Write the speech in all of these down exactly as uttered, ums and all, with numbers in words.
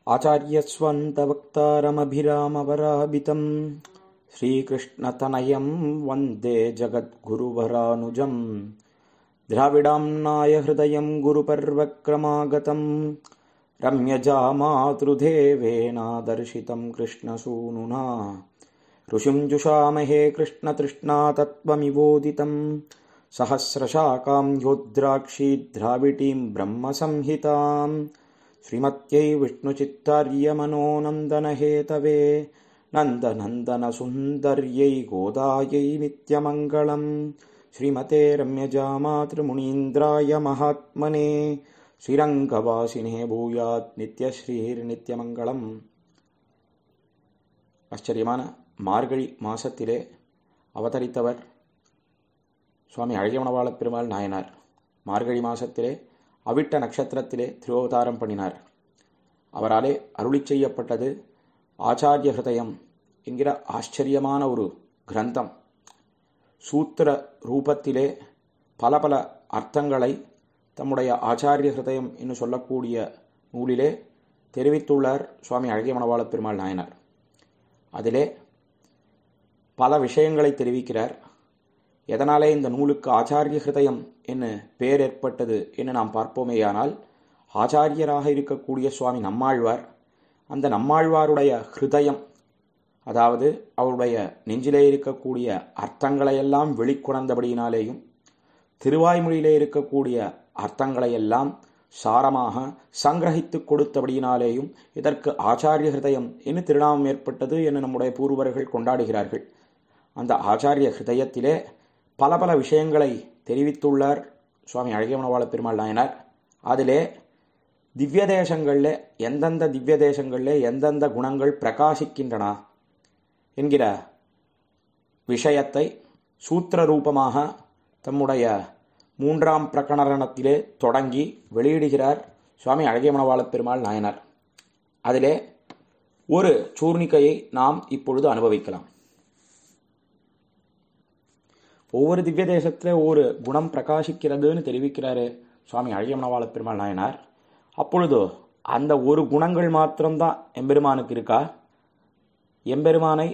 आचार्यस्वन्तवक्तारमभिरामवराभितं श्रीकृष्णतनयं वन्दे जगद्गुरुवरानुजं द्राविडाम्नाय हृदयं गुरुपर्वक्रमागतं रम्यजामातृदेवेनादर्शितं कृष्णसूनुना ऋषिं जुषामहे कृष्णतृष्णातत्त्वमिवोदितं सहस्रशाखां योद्राक्षी द्राविडीं ब्रह्मसंहितां श्रीमत्यै विष्णुचित्तार्यमनोनन्दनहेतवे नन्दनन्दनसुन्दर्यै गोदायै नित्यमङ्गलं श्रीमते रम्यजामातृमुनीन्द्राय महात्मने श्रीरङ्गवासिने भूयात् नित्यश्रीर्नित्यमङ्गलम्. ஆச்சரியமான மார்கழி மாசத்திலே அவதரித்தவர் சுவாமி அழகியமணவாள பெருமாள் நாயனார். மார்கழி மாசத்திலே அவிட்ட நட்சத்திரத்திலே திருவவதாரம் பண்ணினார். அவராலே அருளி செய்யப்பட்டது ஆச்சாரிய ஹிருதயம் என்கிற ஆச்சரியமான ஒரு கிரந்தம். சூத்திர ரூபத்திலே பல பல அர்த்தங்களை தம்முடைய ஆச்சாரிய ஹிருதயம் என்று சொல்லக்கூடிய நூலிலே தெரிவித்துள்ளார் சுவாமி அழகியமணவாள பெருமாள் நாயனார். அதிலே பல விஷயங்களை தெரிவிக்கிறார். எதனாலே இந்த நூலுக்கு ஆச்சாரிய ஹிருதயம் என்று பெயர் ஏற்பட்டது என்று நாம் பார்ப்போமேயானால், ஆச்சாரியராக இருக்கக்கூடிய சுவாமி நம்மாழ்வார், அந்த நம்மாழ்வாருடைய ஹிருதயம், அதாவது அவருடைய நெஞ்சிலே இருக்கக்கூடிய அர்த்தங்களையெல்லாம் வெளிக்கொணர்ந்தபடியினாலேயும் திருவாய்மொழியிலே இருக்கக்கூடிய அர்த்தங்களையெல்லாம் சாரமாக சங்கிரகித்து கொடுத்தபடியினாலேயும் இதற்கு ஆச்சாரிய ஹிருதயம் என்று திருநாமம் ஏற்பட்டது என்று நம்முடைய பூர்வர்கள் கொண்டாடுகிறார்கள். அந்த ஆச்சாரிய ஹிருதயத்திலே பல பல விஷயங்களை தெரிவித்துள்ளார் சுவாமி அழகியமணவாள பெருமாள் நாயனார். அதிலே திவ்ய தேசங்களில் எந்தெந்த திவ்ய தேசங்களில் எந்தெந்த குணங்கள் பிரகாசிக்கின்றன என்கிற விஷயத்தை சூத்திர ரூபமாக தம்முடைய மூன்றாம் பிரகரணத்திலே தொடங்கி வெளியிடுகிறார் சுவாமி அழகியமணவாள பெருமாள் நாயனார். அதிலே ஒரு சூர்ணிகையை நாம் இப்பொழுது அனுபவிக்கலாம். ஒவ்வொரு திவ்ய தேசத்துல ஒரு குணம் பிரகாசிக்கிறதுன்னு தெரிவிக்கிறாரு சுவாமி அழகியமணவாள பெருமாள் நாயனார். அப்பொழுது அந்த ஒரு குணங்கள் மாத்திரம்தான் எம்பெருமானுக்கு இருக்கா? எம்பெருமானை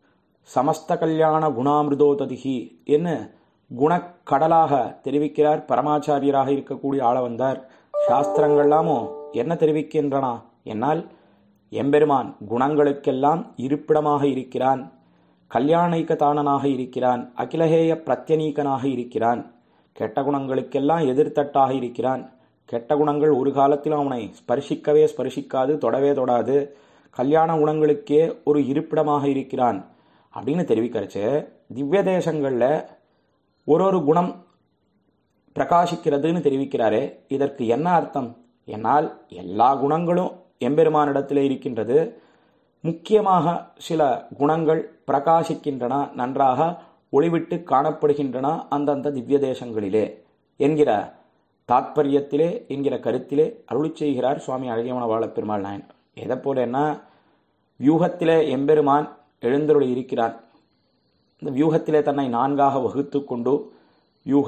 சமஸ்த கல்யாண குணாமிருதோததிகி என்று குணக்கடலாக தெரிவிக்கிறார் பரமாச்சாரியராக இருக்கக்கூடிய ஆள வந்தார். சாஸ்திரங்கள்லாமோ என்ன தெரிவிக்கின்றன என்னால், எம்பெருமான் குணங்களுக்கெல்லாம் இருப்பிடமாக இருக்கிறான், கல்யாணிக தானனாக இருக்கிறான், அகிலஹேய பிரத்யநீகனாக இருக்கிறான், கெட்ட குணங்களுக்கெல்லாம் எதிர்த்தட்டாக இருக்கிறான். கெட்ட குணங்கள் ஒரு காலத்திலும் அவனை ஸ்பர்சிக்கவே ஸ்பர்சிக்காது, தொடவே தொடாது. கல்யாண குணங்களுக்கே ஒரு இருப்பிடமாக இருக்கிறான் அப்படின்னு தெரிவிக்கிறச்சு. திவ்ய தேசங்கள்ல ஒரு ஒரு குணம் பிரகாசிக்கிறதுன்னு தெரிவிக்கிறாரே, இதற்கு என்ன அர்த்தம் என்னால், எல்லா குணங்களும் எம்பெருமானிடத்தில் இருக்கின்றது, முக்கியமாக சில குணங்கள் பிரகாசிக்கின்றன, நன்றாக ஒளிவிட்டு காணப்படுகின்றன அந்தந்த திவ்ய தேசங்களிலே என்கிற தாத்பரியத்திலே என்கிற கருத்திலே அருளி செய்கிறார் சுவாமி அழகியமணவாள பெருமாள் நாயனார். எதை போல என்ன, வியூகத்திலே எம்பெருமான் எழுந்தருளி இருக்கிறான். இந்த வியூகத்திலே தன்னை நான்காக வகுத்து கொண்டு வியூக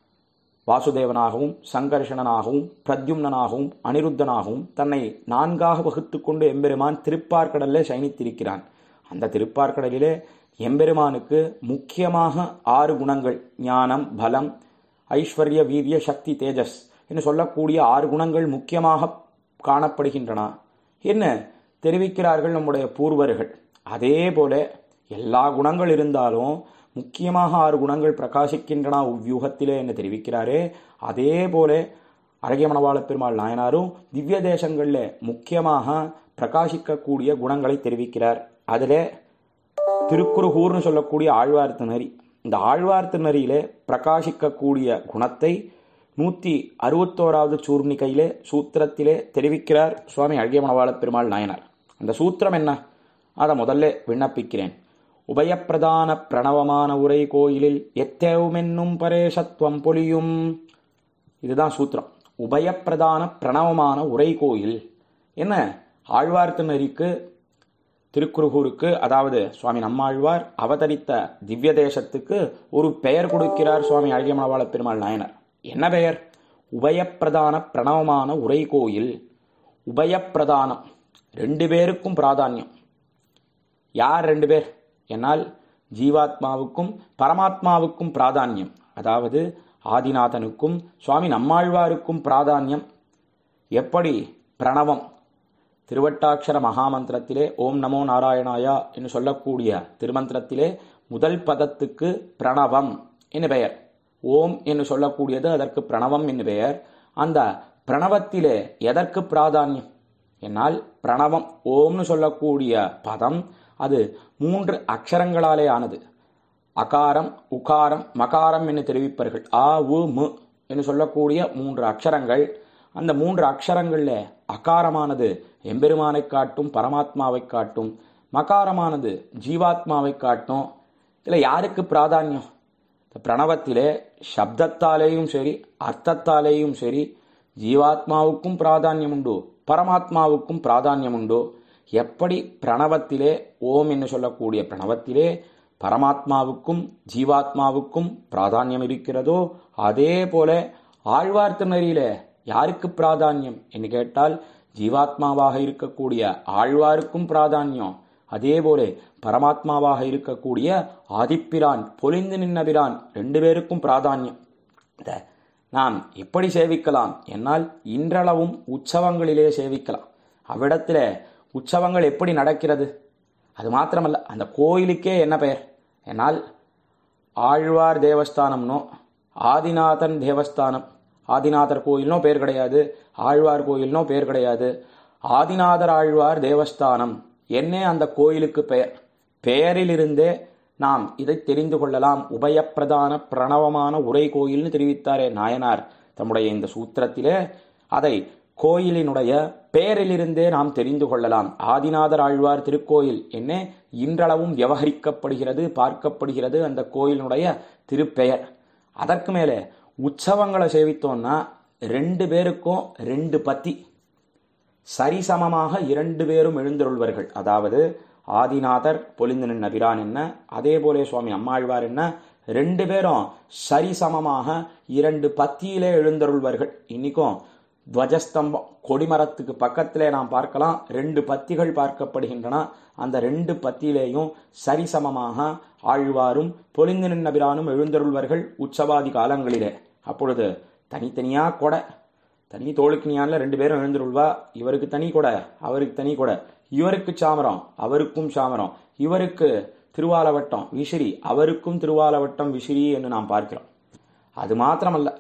வாசுதேவனாகவும் சங்கர்ஷணனாகவும் பிரத்யும்னாகவும் அனிருத்தனாகவும் தன்னை நான்காக வகுத்து கொண்டு எம்பெருமான் திருப்பார்கடலிலே சயனித்திருக்கிறான். அந்த திருப்பார்கடலிலே எம்பெருமானுக்கு முக்கியமாக ஆறு குணங்கள், ஞானம், பலம், ஐஸ்வர்ய, வீரிய, சக்தி, தேஜஸ் என்று சொல்லக்கூடிய ஆறு குணங்கள் முக்கியமாக காணப்படுகின்றன என்ன தெரிவிக்கிறார்கள் நம்முடைய பூர்வர்கள். அதே போல எல்லா குணங்கள் இருந்தாலும் முக்கியமாக ஆறு குணங்கள் பிரகாசிக்கின்றன வியூகத்திலே என்று தெரிவிக்கிறாரே, அதே போல அழகியமணவாள பெருமாள் நாயனாரும் திவ்ய தேசங்களில் முக்கியமாக பிரகாசிக்கக்கூடிய குணங்களை தெரிவிக்கிறார். அதிலே திருக்குறுகூர்னு சொல்லக்கூடிய ஆழ்வார் திருநறி, இந்த ஆழ்வார் திருநறியிலே பிரகாசிக்கக்கூடிய குணத்தை நூத்தி அறுபத்தோராவது சூர்ணிகையிலே சூத்திரத்திலே தெரிவிக்கிறார் சுவாமி அழகியமணவாள பெருமாள் நாயனார். அந்த சூத்திரம் என்ன, அதை முதல்ல விண்ணப்பிக்கிறேன். உபயப்பிரதான பிரணவமான உரை கோயிலில் எத்தேவுமென்னும் பரேசத்துவம் பொலியும். இதுதான் சூத்திரம். உபயப்பிரதான பிரணவமான உரை கோயில் என்ன, ஆழ்வார் திருநறிக்கு திருக்குறுகூருக்கு, அதாவது சுவாமி நம்மாழ்வார் அவதரித்த திவ்ய தேசத்துக்கு ஒரு பெயர் கொடுக்கிறார் சுவாமி அழகியமணவாள பெருமாள் நாயனார். என்ன பெயர்? உபயப்பிரதான பிரணவமான உரை கோயில். உபயப்பிரதானம், ரெண்டு பேருக்கும் பிராதானியம். யார் ரெண்டு பேர் என்னால் ஜீவாத்மாவுக்கும் பரமாத்மாவுக்கும் பிராதானியம். அதாவது ஆதிநாதனுக்கும் சுவாமி நம்மாழ்வாருக்கும் பிராதானியம். எப்படி? பிரணவம் திருவட்டாட்சர மகாமந்திரத்திலே ஓம் நமோ நாராயணாயா என்று சொல்லக்கூடிய திருமந்திரத்திலே முதல் பதத்துக்கு பிரணவம் என்று பெயர். ஓம் என்று சொல்லக்கூடியது அதற்கு பிரணவம் என்று பெயர். அந்த பிரணவத்திலே எதற்கு பிராதானியம் என்னால் பிரணவம் ஓம்னு சொல்லக்கூடிய பதம் அது மூன்று அக்ஷரங்களாலே ஆனது. அகாரம், உகாரம், மகாரம் என்று தெரிவிப்பார்கள். ஆ உ மு என்று சொல்லக்கூடிய மூன்று அக்ஷரங்கள். அந்த மூன்று அக்ஷரங்கள்ல அகாரமானது எம்பெருமானை காட்டும், பரமாத்மாவை காட்டும். மகாரமானது ஜீவாத்மாவை காட்டும். இதில் யாருக்கு பிராதானியம்? பிரணவத்திலே சப்தத்தாலேயும் சரி அர்த்தத்தாலேயும் சரி ஜீவாத்மாவுக்கும் பிராதானியம் உண்டு, பரமாத்மாவுக்கும் பிராதானியம் உண்டு. எப்படி பிரணவத்திலே ஓம் என்று சொல்லக்கூடிய பிரணவத்திலே பரமாத்மாவுக்கும் ஜீவாத்மாவுக்கும் பிராதானியம் இருக்கிறதோ அதே போல ஆழ்வார் திருநெறியிலே யாருக்கு பிராதானியம் என்று கேட்டால் ஜீவாத்மாவாக இருக்கக்கூடிய ஆழ்வாருக்கும் பிராதானியம். அதே போல பரமாத்மாவாக இருக்கக்கூடிய ஆதிப்பிரான், பொலிந்து நின்னபிரான் ரெண்டு பேருக்கும் பிராதானியம். நாம் எப்படி சேவிக்கலாம் என்னால் இன்றளவும் உற்சவங்களிலே சேவிக்கலாம். அவ்விடத்தில் உற்சவங்கள் எப்படி நடக்கிறது? அது மாத்திரமல்ல, அந்த கோயிலுக்கே என்ன பெயர் என்னால் ஆழ்வார் தேவஸ்தானம்னோ ஆதிநாதன் தேவஸ்தானம். ஆதிநாதர் கோயில்னோ பேர் கிடையாது, ஆழ்வார் கோயில்னோ பேர் கிடையாது. ஆதிநாதர் ஆழ்வார் தேவஸ்தானம் என்னே அந்த கோயிலுக்கு பெயர். பெயரிலிருந்தே நாம் இதை தெரிந்து கொள்ளலாம். உபயப்பிரதான பிரணவமான உரை கோயில்னு தெரிவித்தாரே நாயனார் தம்முடைய இந்த சூத்திரத்திலே, அதை கோயிலினுடைய பெயரிலிருந்தே நாம் தெரிந்து கொள்ளலாம். ஆதிநாதர் ஆழ்வார் திருக்கோயில் என்ன இன்றளவும் விவகரிக்கப்படுகிறது, பார்க்கப்படுகிறது அந்த கோயிலினுடைய திருப்பெயர். அதற்கு மேலே உற்சவங்களை சேவித்தோம்னா ரெண்டு பேருக்கும் ரெண்டு பத்தி சரிசமமாக இரண்டு பேரும் எழுந்தருள்வர்கள். அதாவது ஆதிநாதர் பொலிந்து நின்ன பிரான் என்ன, அதே போலே சுவாமி நம்மாழ்வார் என்ன, ரெண்டு பேரும் சரிசமமாக இரண்டு பத்தியிலே எழுந்தருள்வர்கள். இன்னைக்கும் துவஜஸ்தம்பம் கொடிமரத்துக்கு பக்கத்திலே நாம் பார்க்கலாம், ரெண்டு பத்திகள் பார்க்கப்படுகின்றன. அந்த ரெண்டு பத்தியிலேயும் சரிசமமாக ஆழ்வாரும் பொலிந்து நின்ன பிரானும் எழுந்தருள்வர்கள் உற்சவாதி காலங்களிலே. அப்பொழுது தனித்தனியா கொடை, தனி தோளுக்கினியான்ல ரெண்டு பேரும் எழுந்துருள்வா. இவருக்கு தனி கொடை, அவருக்கு தனி கொடை. இவருக்கு சாமரம், அவருக்கும் சாமரம். இவருக்கு திருவாலவட்டம் விசிறி, அவருக்கும் திருவாலவட்டம் விசிறி என்று நாம் பார்க்கிறோம். அது மாத்திரமல்ல,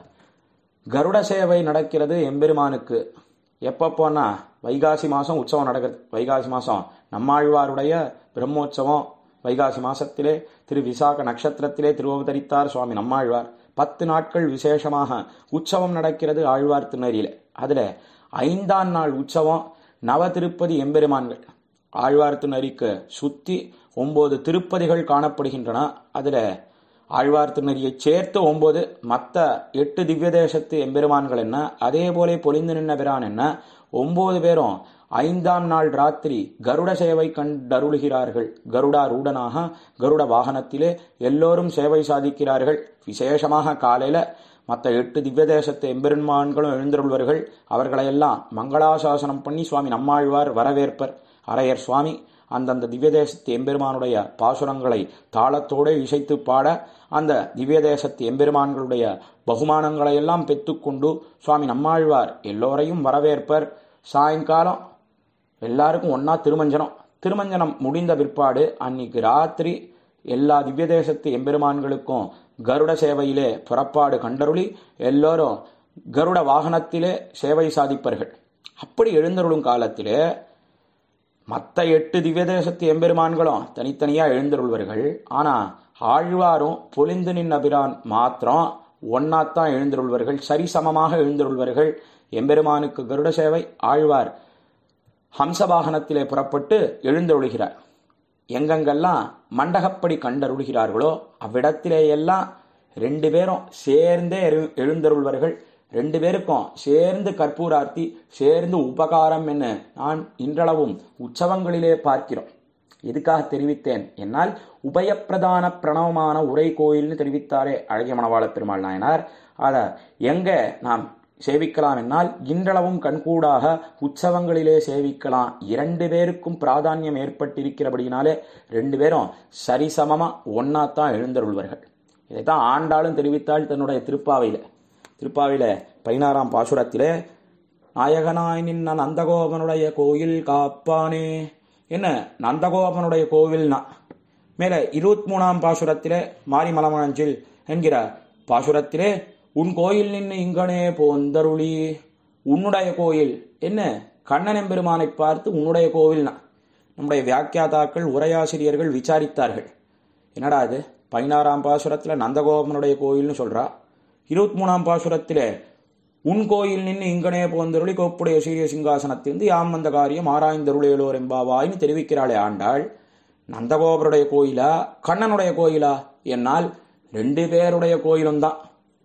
கருட சேவை நடக்கிறது எம்பெருமானுக்கு. எப்பப்போனா வைகாசி மாசம் உற்சவம் நடக்கிறது. வைகாசி மாசம் நம்மாழ்வாருடைய பிரம்மோற்சவம். வைகாசி மாசத்திலே திரு விசாக நட்சத்திரத்திலே திருவவதரித்தார் சுவாமி நம்மாழ்வார். பத்து நாட்கள் விசேஷமாக உற்சவம் நடக்கிறது ஆழ்வார் திருநெறியிலே. அதுல ஐந்தாம் நாள் உற்சவம் நவ திருப்பதி எம்பெருமான்கள். ஆழ்வார் திருநெறிக்கு சுத்தி ஒன்பது திருப்பதிகள் காணப்படுகின்றன. அதுல ஆழ்வார் திருநெறியை சேர்த்து ஒன்பது, மற்ற எட்டு திவ்ய தேசத்து எம்பெருமான்கள் என்ன, அதே போல பொலிந்து நின்ன பிரான் என்ன, ஒன்பது பேரும் ஐந்தாம் நாள் ராத்திரி கருட சேவை கண்டருளுகிறார்கள். கருடா ரூடனாக கருட வாகனத்திலே எல்லோரும் சேவை சாதிக்கிறார்கள். விசேஷமாக காலையில மற்ற எட்டு திவ்ய தேசத்து எம்பெருமான்களும் எழுந்தருள்வர்கள். அவர்களையெல்லாம் மங்களாசாசனம் பண்ணி சுவாமி நம்மாழ்வார் வரவேற்பர். அரையர் சுவாமி அந்தந்த திவ்ய தேசத்து எம்பெருமானுடைய பாசுரங்களை தாளத்தோடு இசைத்து பாட அந்த திவ்ய தேசத்து எம்பெருமான்களுடைய பகுமானங்களை எல்லாம் பெற்றுக்கொண்டு சுவாமி நம்மாழ்வார் எல்லோரையும் வரவேற்பர். சாயங்காலம் எல்லாருக்கும் ஒன்னா திருமஞ்சனம். திருமஞ்சனம் முடிந்த பிற்பாடு அன்னைக்கு ராத்திரி எல்லா திவ்ய தேசத்து எம்பெருமான்களுக்கும் கருட சேவையிலே புறப்பாடு கண்டருளி எல்லோரும் கருட வாகனத்திலே சேவை சாதிப்பார்கள். அப்படி எழுந்தருளும் காலத்திலே மற்ற எட்டு திவ்ய தேசத்து எம்பெருமான்களும் தனித்தனியா எழுந்தருள்வர்கள். ஆனா ஆழ்வாரும் பொலிந்து நின்ன பிரான் மாத்திரம் ஒன்னாத்தான் எழுந்தருள்வர்கள், சரிசமமாக எழுந்தருள்வர்கள். எம்பெருமானுக்கு கருட சேவை, ஆழ்வார் ஹம்சவாகனத்திலே புறப்பட்டு எழுந்தருளுகிறார். எங்கெங்கெல்லாம் மண்டகப்படி கண்டருளுகிறார்களோ அவ்விடத்திலேயெல்லாம் ரெண்டு பேரும் சேர்ந்தே எழுந்தருள்வர்கள். ரெண்டு பேருக்கும் சேர்ந்து கற்பூரார்த்தி, சேர்ந்து உபகாரம் என்ன நான் இன்றளவும் உற்சவங்களிலே பார்க்கிறோம். எதுக்காக தெரிவித்தேன் என்னால் உபயப்பிரதான பிரணவமான உரை கோயில்னு தெரிவித்தாரே அழகிய மணவாள பெருமாள் நாயனார். அத எங்க நாம் சேவிக்கலாம் என்னால் இன்றளவும் கண்கூடாக உற்சவங்களிலே சேவிக்கலாம். இரண்டு பேருக்கும் பிராதானியம் ஏற்பட்டிருக்கிறபடினாலே ரெண்டு பேரும் சரிசமமா ஒன்னாத்தான் எழுந்தருள்வர்கள். இதைத்தான் ஆண்டாளும் தெரிவித்தாள் தன்னுடைய திருப்பாவையில. திருப்பாவையில பதினாறாம் பாசுரத்திலே நாயகனாய் நின்ன நந்தகோபனுடைய கோயில் காப்பானே. என்ன நந்தகோபனுடைய கோவில்னா மேல இருபத்தி மூணாம் பாசுரத்திலே மாரிமலமணஞ்சில் என்கிற பாசுரத்திலே உன் கோயில் நின்று இங்கனே போந்தருளி. உன்னுடைய கோயில் என்ன கண்ணன் எம்பெருமானை பார்த்து உன்னுடைய கோவில்னா நம்முடைய வியாக்கியாதாக்கள் உரையாசிரியர்கள் விசாரித்தார்கள். என்னடா இது பதினாறாம் பாசுரத்துல நந்தகோபனுடைய கோயில்னு சொல்றா, இருபத்தி மூணாம் பாசுரத்திலே உன் கோயில் நின்று இங்கனே போந்தருளி கோப்புடைய சீரிய சிங்காசனத்திலிருந்து யாம் வந்த காரியம் ஆராய்ந்தருளேலோர் எம்பாவாயின்னு தெரிவிக்கிறாளே ஆண்டாள். நந்தகோபருடைய கோயிலா கண்ணனுடைய கோயிலா என்னால் ரெண்டு பேருடைய கோயிலும் தான்.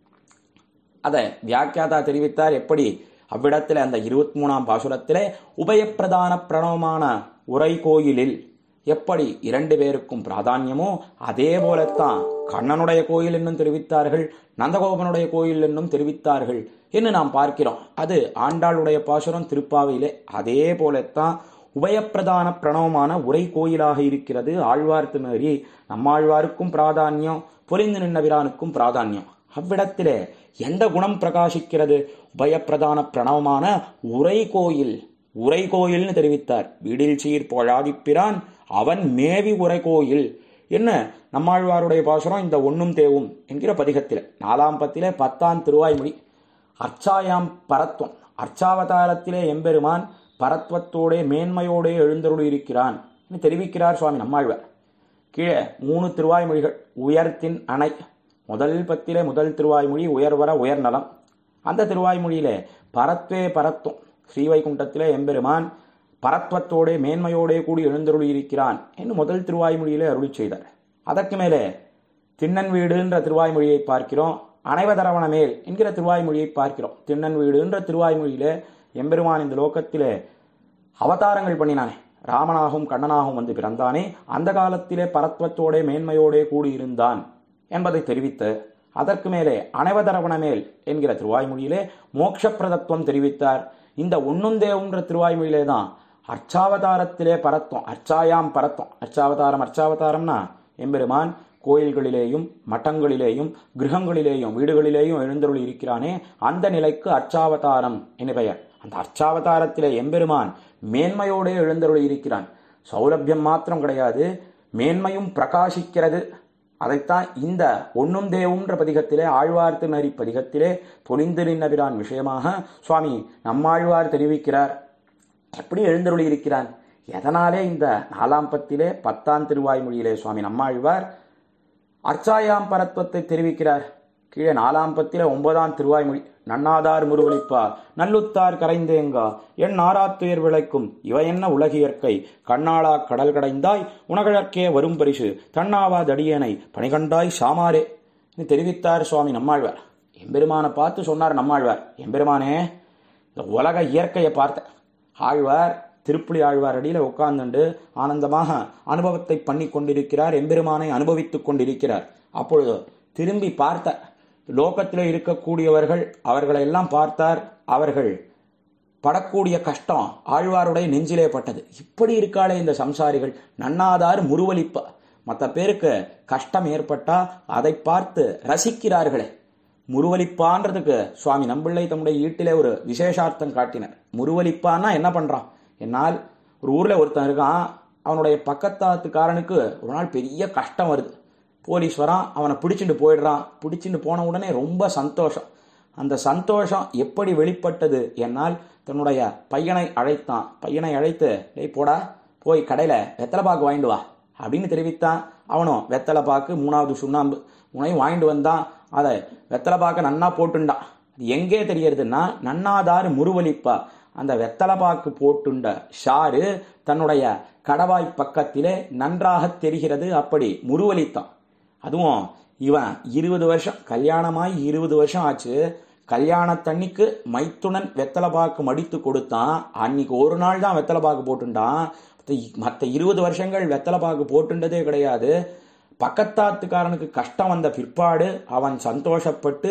அதை வியாக்கியாதா தெரிவித்தார். எப்படி அவ்விடத்தில் அந்த இருபத்தி மூணாம் பாசுரத்திலே உபயப்பிரதான பிரணவமான உரை கோயிலில் எப்படி இரண்டு பேருக்கும் பிராதான்யமோ அதே போலத்தான் கண்ணனுடைய கோயில் என்னும் தெரிவித்தார்கள், நந்தகோபனுடைய கோயில் என்னும் தெரிவித்தார்கள் என்று நாம் பார்க்கிறோம். அது ஆண்டாளுடைய பாசுரம் திருப்பாவையிலே. அதே போலத்தான் உபயப்பிரதான பிரணவமான உரை கோயிலாக இருக்கிறது ஆழ்வார் திருநெறி. நம்மாழ்வாருக்கும் பிராதான்யம், பொலிந்து நின்ற பிரானுக்கும் பிராதான்யம். அவ்விடத்திலே எந்த குணம் பிரகாசிக்கிறது? உபயப்பிரதான பிரணவமான உரை கோயில். உரை கோயில்னு தெரிவித்தார். வீடில் சீர் பொழாதிப்பிரான் அவன் மேவி உரை கோயில். என்ன நம்மாழ்வாருடைய பாசுரம் இந்த ஒன்னும் தேவும் என்கிற பதிகத்திலே நாலாம் பத்திலே பத்தாம் திருவாய்மொழி. அர்ச்சாயாம் பரத்வம், அர்ச்சாவதாரத்திலே எம்பெருமான் பரத்வத்தோடே மேன்மையோடே எழுந்தருள் இருக்கிறான் தெரிவிக்கிறார் சுவாமி நம்மாழ்வார். கீழே மூணு திருவாய்மொழிகள். உயர்த்தின் அணை முதல் பத்திலே முதல் திருவாய்மொழி உயர்வர உயர்நலம். அந்த திருவாய்மொழியிலே பரத்வே பரத்துவம், ஸ்ரீவைகுண்டத்திலே எம்பெருமான் பரத்வத்தோடே மேன்மையோடே கூடி எழுந்தருளி இருக்கிறான் என்று முதல் திருவாய்மொழியிலே அருளி செய்தார். அதற்கு மேலே திண்ணன் வீடுன்ற திருவாய்மொழியை பார்க்கிறோம், அனைவதரவண மேல் என்கிற திருவாய்மொழியை பார்க்கிறோம். திண்ணன் வீடுன்ற திருவாய்மொழியிலே எம்பெருமான் இந்த லோகத்திலே அவதாரங்கள் பண்ணினானே, ராமனாகவும் கண்ணனாகவும் வந்து பிறந்தானே, அந்த காலத்திலே பரத்வத்தோடே மேன்மையோடே கூடியிருந்தான் என்பதை தெரிவித்து அதற்கு மேலே அனைவதரவண மேல் என்கிற திருவாய்மொழியிலே மோட்சப்பிரதத்துவம் தெரிவித்தார். இந்த ஒன்னுந்தேவுன்ற திருவாய்மொழியிலே தான் அர்ச்சாவதாரத்திலே பரத்துவம், அர்ச்சாயாம் பரத்துவம். அர்ச்சாவதாரம் அர்ச்சாவதாரம்னா எம்பெருமான் கோயில்களிலேயும் மட்டங்களிலேயும் கிரகங்களிலேயும் வீடுகளிலேயும் எழுந்தருள் இருக்கிறானே அந்த நிலைக்கு அர்ச்சாவதாரம் என பெயர். அந்த அர்ச்சாவதாரத்திலே எம்பெருமான் மேன்மையோடே எழுந்தருள் இருக்கிறான். சௌலபியம் மாத்திரம் கிடையாது, மேன்மையும் பிரகாசிக்கிறது. அதைத்தான் இந்த ஒன்னும் தேவுன்ற பதிகத்திலே ஆழ்வார் திருநறி பதிகத்திலே பொலிந்து நின்ற பிரான் விஷயமாக சுவாமி நம்மாழ்வார் தெரிவிக்கிறார். எப்படி எழுந்தருளி இருக்கிறான், எதனாலே இந்த நாலாம் பத்திலே பத்தாம் திருவாய்மொழியிலே சுவாமி நம்மாழ்வார் அர்ச்சாயாம் பரத்வத்தை தெரிவிக்கிறார். கீழே நாலாம் பத்திலே ஒன்பதாம் திருவாய்மொழி. நன்னாதார் முருவலிப்பா நல்லுத்தார் கரைந்தேங்கா என் நாராத்துயர் விளைக்கும் இவ என்ன உலகியற்கை கண்ணாளா கடல் கடைந்தாய் உனகழற்கே வரும் பரிசு தன்னாவா தடியனை பணிகண்டாய் சாமாரே தெரிவித்தார் சுவாமி நம்மாழ்வார். எம்பெருமானை பார்த்து சொன்னார் நம்மாழ்வார், எம்பெருமானே இந்த உலக இயற்கையை பார்த்த ஆழ்வார் திருப்புலி ஆழ்வார் அடியில உட்கார்ந்துண்டு ஆனந்தமாக அனுபவத்தை பண்ணி கொண்டிருக்கிறார், எம்பெருமானை அனுபவித்துக் கொண்டிருக்கிறார். அப்பொழுது திரும்பி பார்த்த லோகத்திலே இருக்கக்கூடியவர்கள் அவர்களை எல்லாம் பார்த்தார். அவர்கள் படக்கூடிய கஷ்டம் ஆழ்வாருடைய நெஞ்சிலே பட்டது. இப்படி இருக்காளே இந்த சம்சாரிகள், நன்னாதார் முருவலிப்பா. மற்ற பேருக்கு கஷ்டம் ஏற்பட்டா அதை பார்த்து ரசிக்கிறார்களே. முருவலிப்பான்றதுக்கு சுவாமி நம்பிள்ளை தம்முடைய ஈட்டிலே ஒரு விசேஷார்த்தம் காட்டினர். முருவலிப்பான்னா என்ன பண்றான் என்னால், ஒரு ஊர்ல ஒருத்தன் இருக்கான், அவனுடைய பக்கத்தாத்துக்காரனுக்கு ஒரு நாள் பெரிய கஷ்டம் வருது. போலீஸ்வரான் அவனை பிடிச்சிட்டு போயிடுறான். பிடிச்சிட்டு போன உடனே ரொம்ப சந்தோஷம். அந்த சந்தோஷம் எப்படி வெளிப்பட்டது என்னால், தன்னுடைய பையனை அழைத்தான். பையனை அழைத்து, டேய் போடா போய் கடையில வெத்தலை பாக்கு வாங்கிட்டு வா அப்படின்னு தெரிவித்தான். அவனும் வெத்தலை பாக்கு மூணாவது சுண்ணாம்பு உனையும் வாங்கிட்டு வந்தான். அதை வெத்தலை பாக்க நன்னா போட்டுண்டான். அது எங்கே தெரியறதுன்னா நன்னாதார் முருவலிப்பா. அந்த வெத்தலை பாக்கு போட்டுண்ட ஷாரு தன்னுடைய கடவாய் பக்கத்திலே நன்றாக தெரிகிறது. அப்படி முருவலித்தான். அதுவும் இவன் இருபது வருஷம் கல்யாணமாய் இருபது வருஷம் ஆச்சு. கல்யாணத்தன்னைக்கு மைத்துனன் வெத்தலை பாக்கு மடித்து கொடுத்தான். அன்னைக்கு ஒரு நாள் தான் வெத்தலை பாக்கு போட்டுண்டான். மற்ற இருபது வருஷங்கள் வெத்தலை பாக்கு போட்டுண்டதே கிடையாது. பக்கத்தாத்துக்காரனுக்கு கஷ்டம் வந்த பிற்பாடு அவன் சந்தோஷப்பட்டு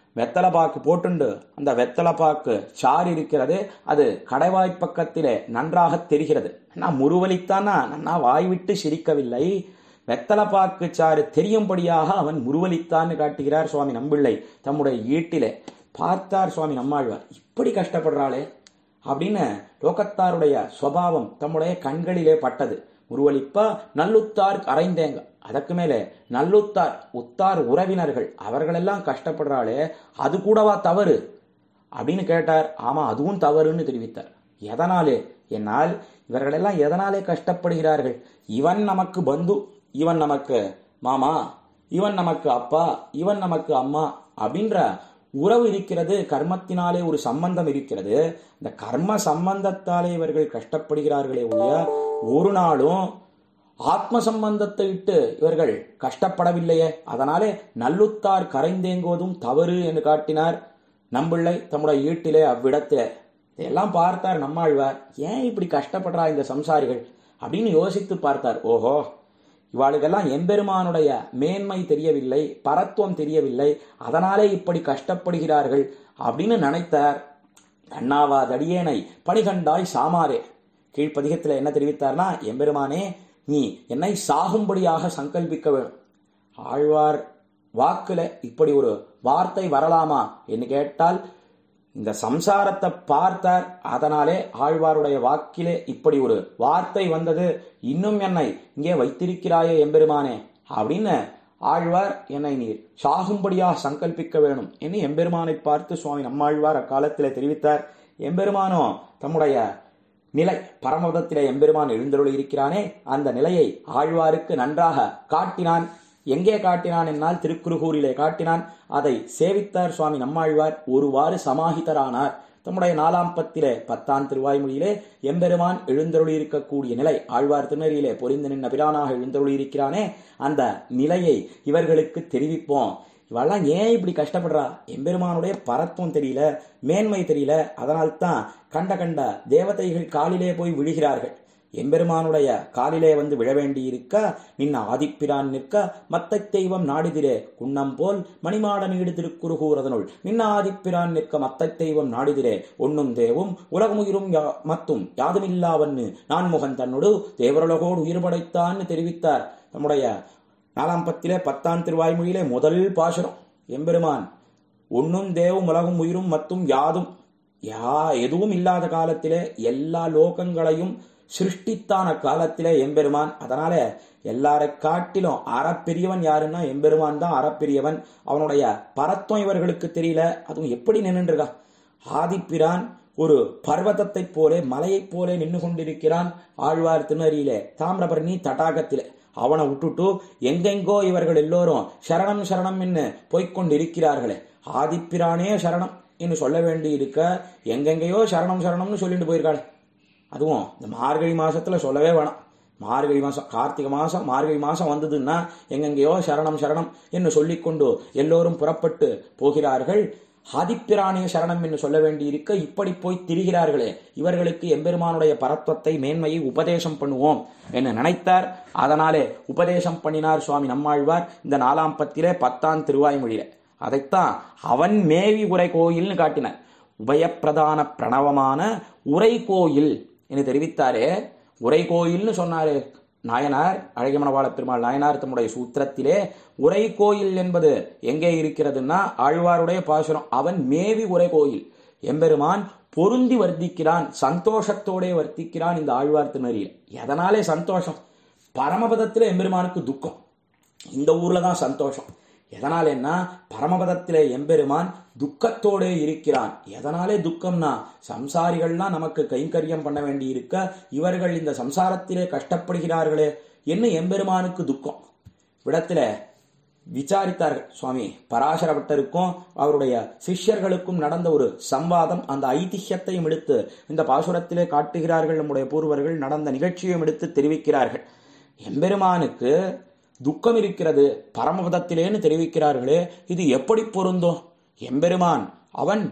வெத்தலை பாக்கு போட்டுண்டு அந்த வெத்தலை பாக்கு சாறு இருக்கிறது, அது கடைவாய் பக்கத்திலே நன்றாக தெரிகிறது. நான் முருவலித்தானா, நான் வாய்விட்டு சிரிக்கவில்லை. வெத்தலை பாக்கு சாறு தெரியும்படியாக அவன் முருவலித்தான்னு காட்டுகிறார் சுவாமி நம்பிள்ளை தம்முடைய ஈட்டிலே. பார்த்தார் சுவாமி நம்மாழ்வார், இப்படி கஷ்டப்படுறாளே அப்படின்னு லோகத்தாருடைய சுவாவம் தம்முடைய கண்களிலே பட்டது. முருவலிப்பா நல்லுத்தார் அரைந்தேங்க, அதற்கு மேலே நல்லுத்தார் உத்தார் உறவினர்கள் அவர்களெல்லாம் கஷ்டப்படுறாளே, அது கூடவா தவறு அப்படின்னு கேட்டார். ஆமா, அதுவும் தவறுன்னு தெரிவித்தார். எதனாலே? என்னால் இவர்களெல்லாம் எதனாலே கஷ்டப்படுகிறார்கள்? இவன் நமக்கு பந்து, இவன் நமக்கு மாமா, இவன் நமக்கு அப்பா, இவன் நமக்கு அம்மா அப்படின்ற உறவு இருக்கிறது. கர்மத்தினாலே ஒரு சம்பந்தம் இருக்கிறது. இந்த கர்ம சம்பந்தத்தாலே இவர்கள் கஷ்டப்படுகிறார்களே ஒழிய ஒரு நாளும் ஆத்ம சம்பந்தத்தை விட்டு இவர்கள் கஷ்டப்படவில்லையே. அதனாலே நல்லுத்தார் கரைந்தேங்குவதும் தவறு என்று காட்டினார் நம்பிள்ளை தம்முடைய ஈட்டிலே அவ்விடத்திலே. இதெல்லாம் பார்த்தார் நம்மாழ்வார். ஏன் இப்படி கஷ்டப்படுறா இந்த சம்சாரிகள் அப்படின்னு யோசித்து பார்த்தார். ஓஹோ, இவாளுக்கெல்லாம் எம்பெருமானுடைய மேன்மை தெரியவில்லை, பரத்துவம் தெரியவில்லை, அதனாலே இப்படி கஷ்டப்படுகிறார்கள் அப்படின்னு நினைத்தார். அண்ணாவாதடியேனை பணிகண்டாய் சாமாரே. கீழ்ப்பதிகத்தில் என்ன தெரிவித்தார்னா, எம்பெருமானே நீ என்னை சாகும்படியாக சங்கல்பிக்க வேணும். ஆழ்வார் வாக்குல இப்படி ஒரு வார்த்தை வரலாமா என்று கேட்டால், இந்த சம்சாரத்தை பார்த்தார், அதனாலே ஆழ்வாருடைய வாக்கிலே இப்படி ஒரு வார்த்தை வந்தது. இன்னும் என்னை இங்கே வைத்திருக்கிறாயே எம்பெருமானே அப்படின்னு ஆழ்வார் என்னை நீர் சாகும்படியாக சங்கல்பிக்க வேணும் என்று எம்பெருமானை பார்த்து சுவாமி நம்மாழ்வார் அக்காலத்திலே தெரிவித்தார். எம்பெருமானோ தம்முடைய நிலை பரமபதத்திலே எம்பெருமான் எழுந்தருளி இருக்கிறானே, அந்த நிலையை ஆழ்வாருக்கு நன்றாக காட்டினான். எங்கே காட்டினான் என்னால் திருக்குறுகூரிலே காட்டினான். அதை சேவித்தார் சுவாமி நம்மாழ்வார். ஒருவாறு சமாஹிதரானார். தம்முடைய நாலாம் பத்திலே பத்தாம் திருவாய்மொழியிலே எம்பெருமான் எழுந்தருளி இருக்கக்கூடிய நிலை, ஆழ்வார் திருநெறியிலே பொறிந்து நின்ற பிரானாக எழுந்தருளி இருக்கிறானே, அந்த நிலையை இவர்களுக்கு தெரிவிப்போம். இவெல்லாம் ஏன் இப்படி கஷ்டப்படுறா? எம்பெருமானுடைய பரத்துவம் தெரியல, மேன்மை தெரியல, அதனால்தான் கண்ட கண்ட தேவதைகள் காலிலே போய் விழுகிறார்கள். எம்பெருமானுடைய காலிலே வந்து விழ வேண்டி இருக்க, நின்ன ஆதிப்பிரான் நிற்க மத்த தெய்வம் நாடிதிரே குன்னம் போல் மணிமாட நீடு திருக்குறுகூரதனுள் நின்ன ஆதிப்பிரான் நிற்க மத்த தெய்வம் நாடிதிரே ஒன்னும் தேவும் உலகமுயிரும் மத்தும் யாதுமில்லாவன்னு நான் முகன் தன்னோடு தேவருலகோடு உயிர் படைத்தான்னு தெரிவித்தார். நம்முடைய நாலாம் பத்திலே பத்தாம் திருவாய்மொழியிலே முதல் பாசுரம். எம்பெருமான் ஒன்னும் தேவும் உலகம் உயிரும் மத்தும் யாதும், யா எதுவும் இல்லாத காலத்திலே எல்லா லோகங்களையும் சிருஷ்டித்தான காலத்திலே எம்பெருமான். அதனால எல்லாரை காட்டிலும் அறப்பெரியவன் யாருன்னா எம்பெருமான் தான் அறப்பெரியவன். அவனுடைய பரத்துவம் இவர்களுக்கு தெரியல. அதுவும் எப்படி நின்றுருக்கா? ஆதிப்பிரான் ஒரு பர்வதத்தை போலே மலையைப் போலே நின்று கொண்டிருக்கிறான் ஆழ்வார் திருநறியிலே தாமிரபரணி தடாகத்திலே. அவனை விட்டுட்டு எங்கெங்கோ இவர்கள் எல்லோரும் சரணம் சரணம் என்று போய்கொண்டிருக்கிறார்களே. ஆதிப்பிரானே சரணம் என்று சொல்ல வேண்டி இருக்க எங்கெங்கயோ சரணம் சரணம்னு சொல்லிட்டு போயிருக்காளே. அதுவும் இந்த மார்கழி மாசத்துல சொல்லவே வேணாம். மார்கழி மாசம், கார்த்திகை மாசம், மார்கழி மாசம் வந்ததுன்னா எங்கெங்கயோ சரணம் சரணம் என்று சொல்லிக்கொண்டு எல்லோரும் புறப்பட்டு போகிறார்கள். ஆதிப்பிரானே சரணம் என்று சொல்ல வேண்டி இருக்க இப்படி போய் திரிகிறார்களே, இவர்களுக்கு எம்பெருமானுடைய பரத்வத்தை மேன்மையை உபதேசம் பண்ணுவோம் என்று நினைத்தார். அதனாலே உபதேசம் பண்ணினார் சுவாமி நம்மாழ்வார் இந்த நாலாம் பத்திலே பத்தாம் திருவாய்மொழியில. அதைத்தான் அவன் மேவி உரை கோயில்னு காட்டினார். உபயப்பிரதான பிரணவமான உரை கோயில் என்று தெரிவித்தாரே. உரை கோயில்னு சொன்னாரே நாயனார், அழகியமணவாள பெருமாள் நாயனார் தம்முடைய சூத்திரத்திலே. உரை கோயில் என்பது எங்கே இருக்கிறதுன்னா ஆழ்வாருடைய பாசுரம். அவன் மேவி உரை கோயில். எம்பெருமான் பொருந்தி வர்த்திக்கிறான், சந்தோஷத்தோட வர்த்திக்கிறான் இந்த ஆழ்வார் திருநறியில். எதனாலே சந்தோஷம்? பரமபதத்திலே எம்பெருமானுக்கு துக்கம், இந்த ஊர்ல தான் சந்தோஷம். எதனாலேன்னா பரமபதத்திலே எம்பெருமான் துக்கத்தோடே இருக்கிறான். எதனாலே துக்கம்னா சம்சாரிகள்லாம் நமக்கு கைங்கரியம் பண்ண வேண்டி இருக்க இவர்கள் இந்த சம்சாரத்திலே கஷ்டப்படுகிறார்களே என்ன எம்பெருமானுக்கு துக்கம். விடத்தில விசாரித்தார்கள் சுவாமி பராசர பட்டருக்கும் அவருடைய சிஷ்யர்களுக்கும் நடந்த ஒரு சம்வாதம். அந்த ஐதிஹ்யத்தையும் எடுத்து இந்த பாசுரத்திலே காட்டுகிறார்கள். நம்முடைய பூர்வர்கள் நடந்த நிகழ்ச்சியையும் எடுத்து தெரிவிக்கிறார்கள். எம்பெருமானுக்கு துக்கம் இருக்கிறது பரமபதத்திலேன்னு தெரிவிக்கிறார்களே, இது எப்படி பொருந்தும்? எம்பெருமான் அவன்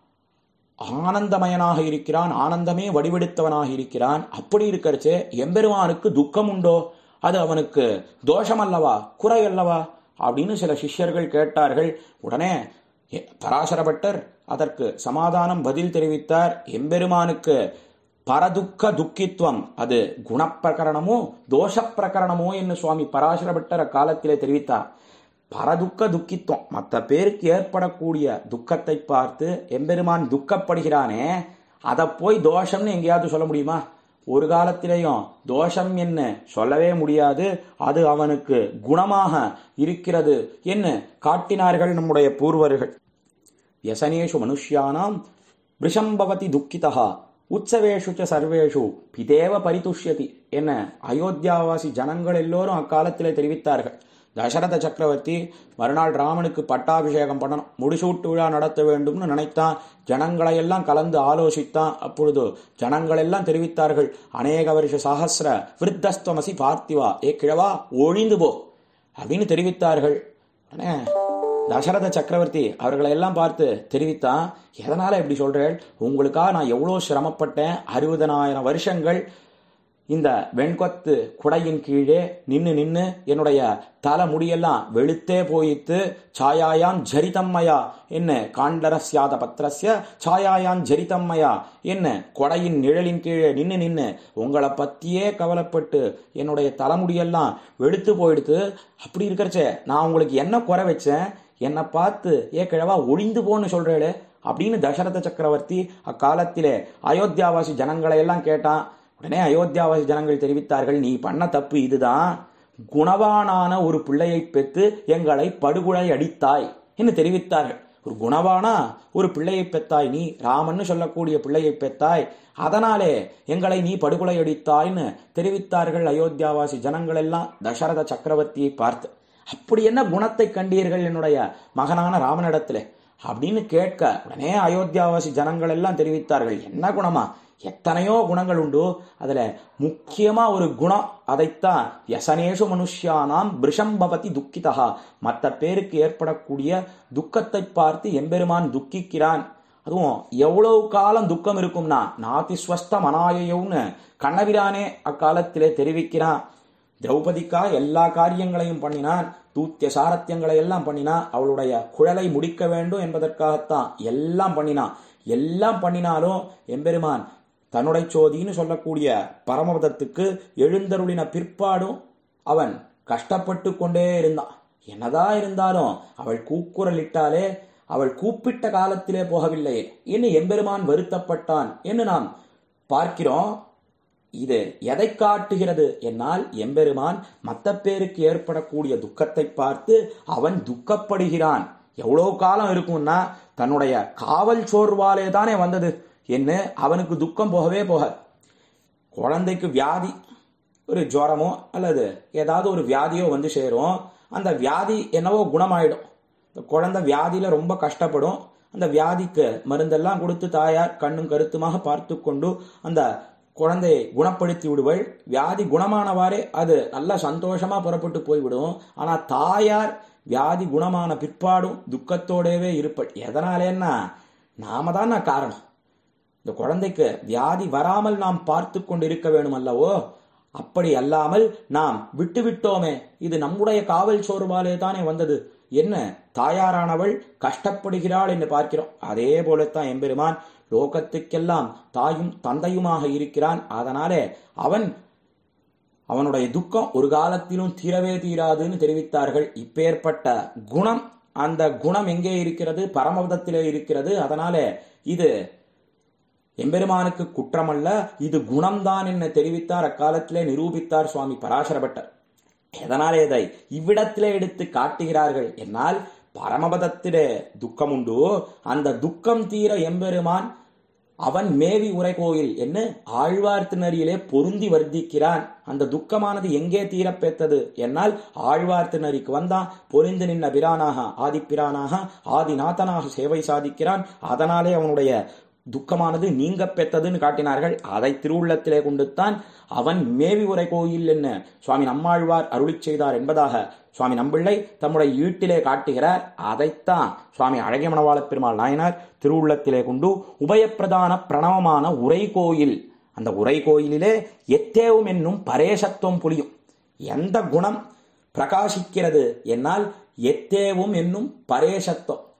ஆனந்தமயனாக இருக்கிறான், ஆனந்தமே வடிவெடுத்தவனாக இருக்கிறான். அப்படி இருக்கிறச்சே எம்பெருமானுக்கு துக்கம் உண்டோ? அது அவனுக்கு தோஷம் அல்லவா, குறை அல்லவா அப்படின்னு சில சிஷ்யர்கள் கேட்டார்கள். உடனே பராசரபட்டர் அதற்கு சமாதானம் பதில் தெரிவித்தார். எம்பெருமானுக்கு பரதுக்க துக்கித்துவம் அது குணப்பிரகரணமோ தோஷ பிரகரணமோ என்று சுவாமி பராசரபட்டர் அக்காலத்திலே தெரிவித்தார். பரதுக்க துக்கித்துவம், மற்ற பேருக்கு ஏற்படக்கூடிய துக்கத்தை பார்த்து எம்பெருமான் துக்கப்படுகிறானே, அதை போய் தோஷம்னு எங்கேயாவது சொல்ல முடியுமா? ஒரு காலத்திலேயும் தோஷம் என்ன சொல்லவே முடியாது. அது அவனுக்கு குணமாக இருக்கிறது என்று காட்டினார்கள் நம்முடைய பூர்வர்கள். யசனேஷு மனுஷ்யானாம் விஷம்பவதி துக்கிதா உற்சவேஷு ச சர்வேஷு பிதேவ பரிதுஷ்யதி என அயோத்தியாவாசி ஜனங்கள் எல்லோரும் அக்காலத்திலே தெரிவித்தார்கள். தசரத சக்கரவர்த்தி மறுநாள் ராமனுக்கு பட்டாபிஷேகம் பண்ணணும், முடிசூட்டு விழா நடத்த வேண்டும்னு நினைத்தான். ஜனங்களை எல்லாம் கலந்து ஆலோசித்தான். அப்பொழுது ஜனங்கள் எல்லாம் தெரிவித்தார்கள், அநேக வருஷ சஹசிர விருத்தஸ்தமசி பார்த்திவா, ஏ கிழவா ஒழிந்து போ அப்படின்னு தெரிவித்தார்கள். தசரத சக்கரவர்த்தி அவர்களை எல்லாம் பார்த்து தெரிவித்தான், எதனால இப்படி சொல்றேன்? உங்களுக்காக நான் எவ்வளவு சிரமப்பட்டேன். அறுபதனாயிரம் வருஷங்கள் இந்த வெண்கொத்து குடையின் கீழே நின்னு நின்னு என்னுடைய தலை முடியெல்லாம் வெளுத்தே போயித்து. சாயாயான் ஜரிதம்மயா என்ன காண்டரஸ்யாத பத்திரஸ்ய சாயாயான் ஜரிதம்மயா என்ன கொடையின் நிழலின் கீழே நின்னு நின்னு உங்களை பத்தியே கவலைப்பட்டு என்னுடைய தலைமுடியெல்லாம் வெளுத்து போயிடுத்து. அப்படி இருக்கிறச்சே நான் உங்களுக்கு என்ன குறை வச்சேன்? என்னை பார்த்து ஏ கிழவா ஒழிந்து போன்னு சொல்றேளே அப்படின்னு தசரத சக்கரவர்த்தி அக்காலத்திலே அயோத்தியாவாசி ஜனங்களை எல்லாம் கேட்டான். உடனே அயோத்தியாவாசி ஜனங்கள் தெரிவித்தார்கள், நீ பண்ண தப்பு இதுதான். குணவானான ஒரு பிள்ளையை பெற்று எங்களை படுகொலை அடித்தாய் என்று தெரிவித்தார்கள். ஒரு குணவானா ஒரு பிள்ளையை பெத்தாய், நீ ராமன்னு சொல்லக்கூடிய பிள்ளையை பெத்தாய், அதனாலே எங்களை நீ படுகொலை அடித்தாய்ன்னு தெரிவித்தார்கள் அயோத்தியாவாசி ஜனங்கள் எல்லாம் தசரத சக்கரவர்த்தியை பார்த்து. அப்படி என்ன குணத்தை கண்டீர்கள் என்னுடைய மகனான ராமனிடத்திலே அப்படின்னு கேட்க, உடனே அயோத்தியாவாசி ஜனங்கள் எல்லாம் தெரிவித்தார்கள், என்ன குணமா? எத்தனையோ குணங்கள் உண்டு, அதுல முக்கியமா ஒரு குணம், அதைத்தான் யசனேஷு மனுஷ்யானாம் விஷம்பவதி துக்கிதா, மற்ற பேருக்கு ஏற்படக்கூடிய துக்கத்தை பார்த்து எம்பெருமான் துக்கிக்கிறான். அதுவும் எவ்வளவு காலம் துக்கம் இருக்கும்னா நாதிஸ்வஸ்த மனாயவுன்னு கண்ணபிரானே அக்காலத்திலே தெரிவிக்கிறான். திரௌபதிக்கா எல்லா காரியங்களையும் பண்ணினான், தூத்திய சாரத்தியங்களை எல்லாம் பண்ணினான், அவளுடைய குழலை முடிக்க வேண்டும் என்பதற்காகத்தான் எல்லாம் பண்ணினான். எல்லாம் பண்ணினாலும் எம்பெருமான் தன்னுடைய சோதின்னு சொல்லக்கூடிய பரமபதத்துக்கு எழுந்தருளின பிற்பாடும் அவன் கஷ்டப்பட்டு கொண்டே இருந்தான். என்னதான் இருந்தாலும் அவள் கூக்குரல் இட்டாலே அவள் கூப்பிட்ட காலத்திலே போகவில்லையே என்று எம்பெருமான் வருத்தப்பட்டான் என்று நாம் பார்க்கிறோம். இது எதை காட்டுகிறது என்னால் எம்பெருமான் மற்ற பேருக்கு ஏற்படக்கூடிய துக்கத்தை பார்த்து அவன் துக்கப்படுகிறான். எவ்வளவு காலம் இருக்கும்னா தன்னுடைய காவல் சோர்வாலே தானே வந்தது என்ன, அவனுக்கு துக்கம் போகவே போகாது. குழந்தைக்கு வியாதி, ஒரு ஜுரமோ அல்லது ஏதாவது ஒரு வியாதியோ வந்து சேரும், அந்த வியாதி என்னவோ குணமாயிடும். குழந்தை வியாதியில ரொம்ப கஷ்டப்படும், அந்த வியாதிக்கு மருந்தெல்லாம் கொடுத்து தாயார் கண்ணும் கருத்துமாக பார்த்து கொண்டு அந்த குழந்தையை குணப்படுத்தி விடுவள். வியாதி குணமானவாறே அது நல்ல சந்தோஷமா புறப்பட்டு போய்விடும். ஆனா தாயார் வியாதி குணமான பிற்பாடும் துக்கத்தோடவே இருப்பள். எதனாலேன்னா நாம தான் காரணம். இந்த குழந்தைக்கு வியாதி வராமல் நாம் பார்த்து கொண்டு இருக்க வேணும் அல்லவோ, அப்படி அல்லாமல் நாம் விட்டு விட்டோமே, இது நம்முடைய காவல் சோர்வாலே தானே வந்தது என்ன தாயாரானவள் கஷ்டப்படுகிறாள் என்று பார்க்கிறோம். அதே போலத்தான் எம்பெருமான் லோகத்துக்கெல்லாம் தாயும் தந்தையுமாக இருக்கிறான். அதனாலே அவன் அவனுடைய துக்கம் ஒரு காலத்திலும் தீரவே தீராதுன்னு தெரிவித்தார்கள். இப்பேற்பட்ட குணம், அந்த குணம் எங்கே இருக்கிறது? பரமபதத்திலே இருக்கிறது. அதனாலே இது எம்பெருமானுக்கு குற்றமல்ல, இது குணம்தான் என்ன தெரிவித்தார், அக்காலத்திலே நிரூபித்தார் சுவாமி பராசரபட்டர். எதனாலே இதை இவ்விடத்திலே எடுத்து காட்டுகிறார்கள் என்னால் பரமபதத்திலே துக்கம் உண்டு, அந்த துக்கம் தீர எம்பெருமான் அவன் மேவி உரை கோயில் என்ன ஆழ்வார்த்தினரியிலே பொருந்தி வர்த்திக்கிறான். அந்த துக்கமானது எங்கே தீரப்பெற்றது என்னால் ஆழ்வார்த்தினரிக்கு வந்தான், பொறிந்து நின்ன பிரானாக ஆதிப்பிரானாக ஆதிநாதனாக சேவை சாதிக்கிறான். அதனாலே அவனுடைய துக்கமானது நீங்க பெற்றதுன்னு காட்டினார்கள். அதை திருவுள்ளத்திலே கொண்டுத்தான் அவன் மேவி உரை கோயில் என்ன சுவாமி நம்மாழ்வார் அருளி செய்தார் என்பதாக சுவாமி நம்பிள்ளை தம்முடைய ஈட்டிலே காட்டுகிறார். அதைத்தான் சுவாமி அழகிய மணவாள பெருமாள் நாயனார் திருவுள்ளத்திலே கொண்டு உபயப்பிரதான பிரணவமான உரை கோயில், அந்த உரை கோயிலிலே எத்தேவும் என்னும் பரேசத்துவம் புரியும். எந்த குணம் பிரகாசிக்கிறது என்னால் எத்தேவும் என்னும் பரேசத்துவம்,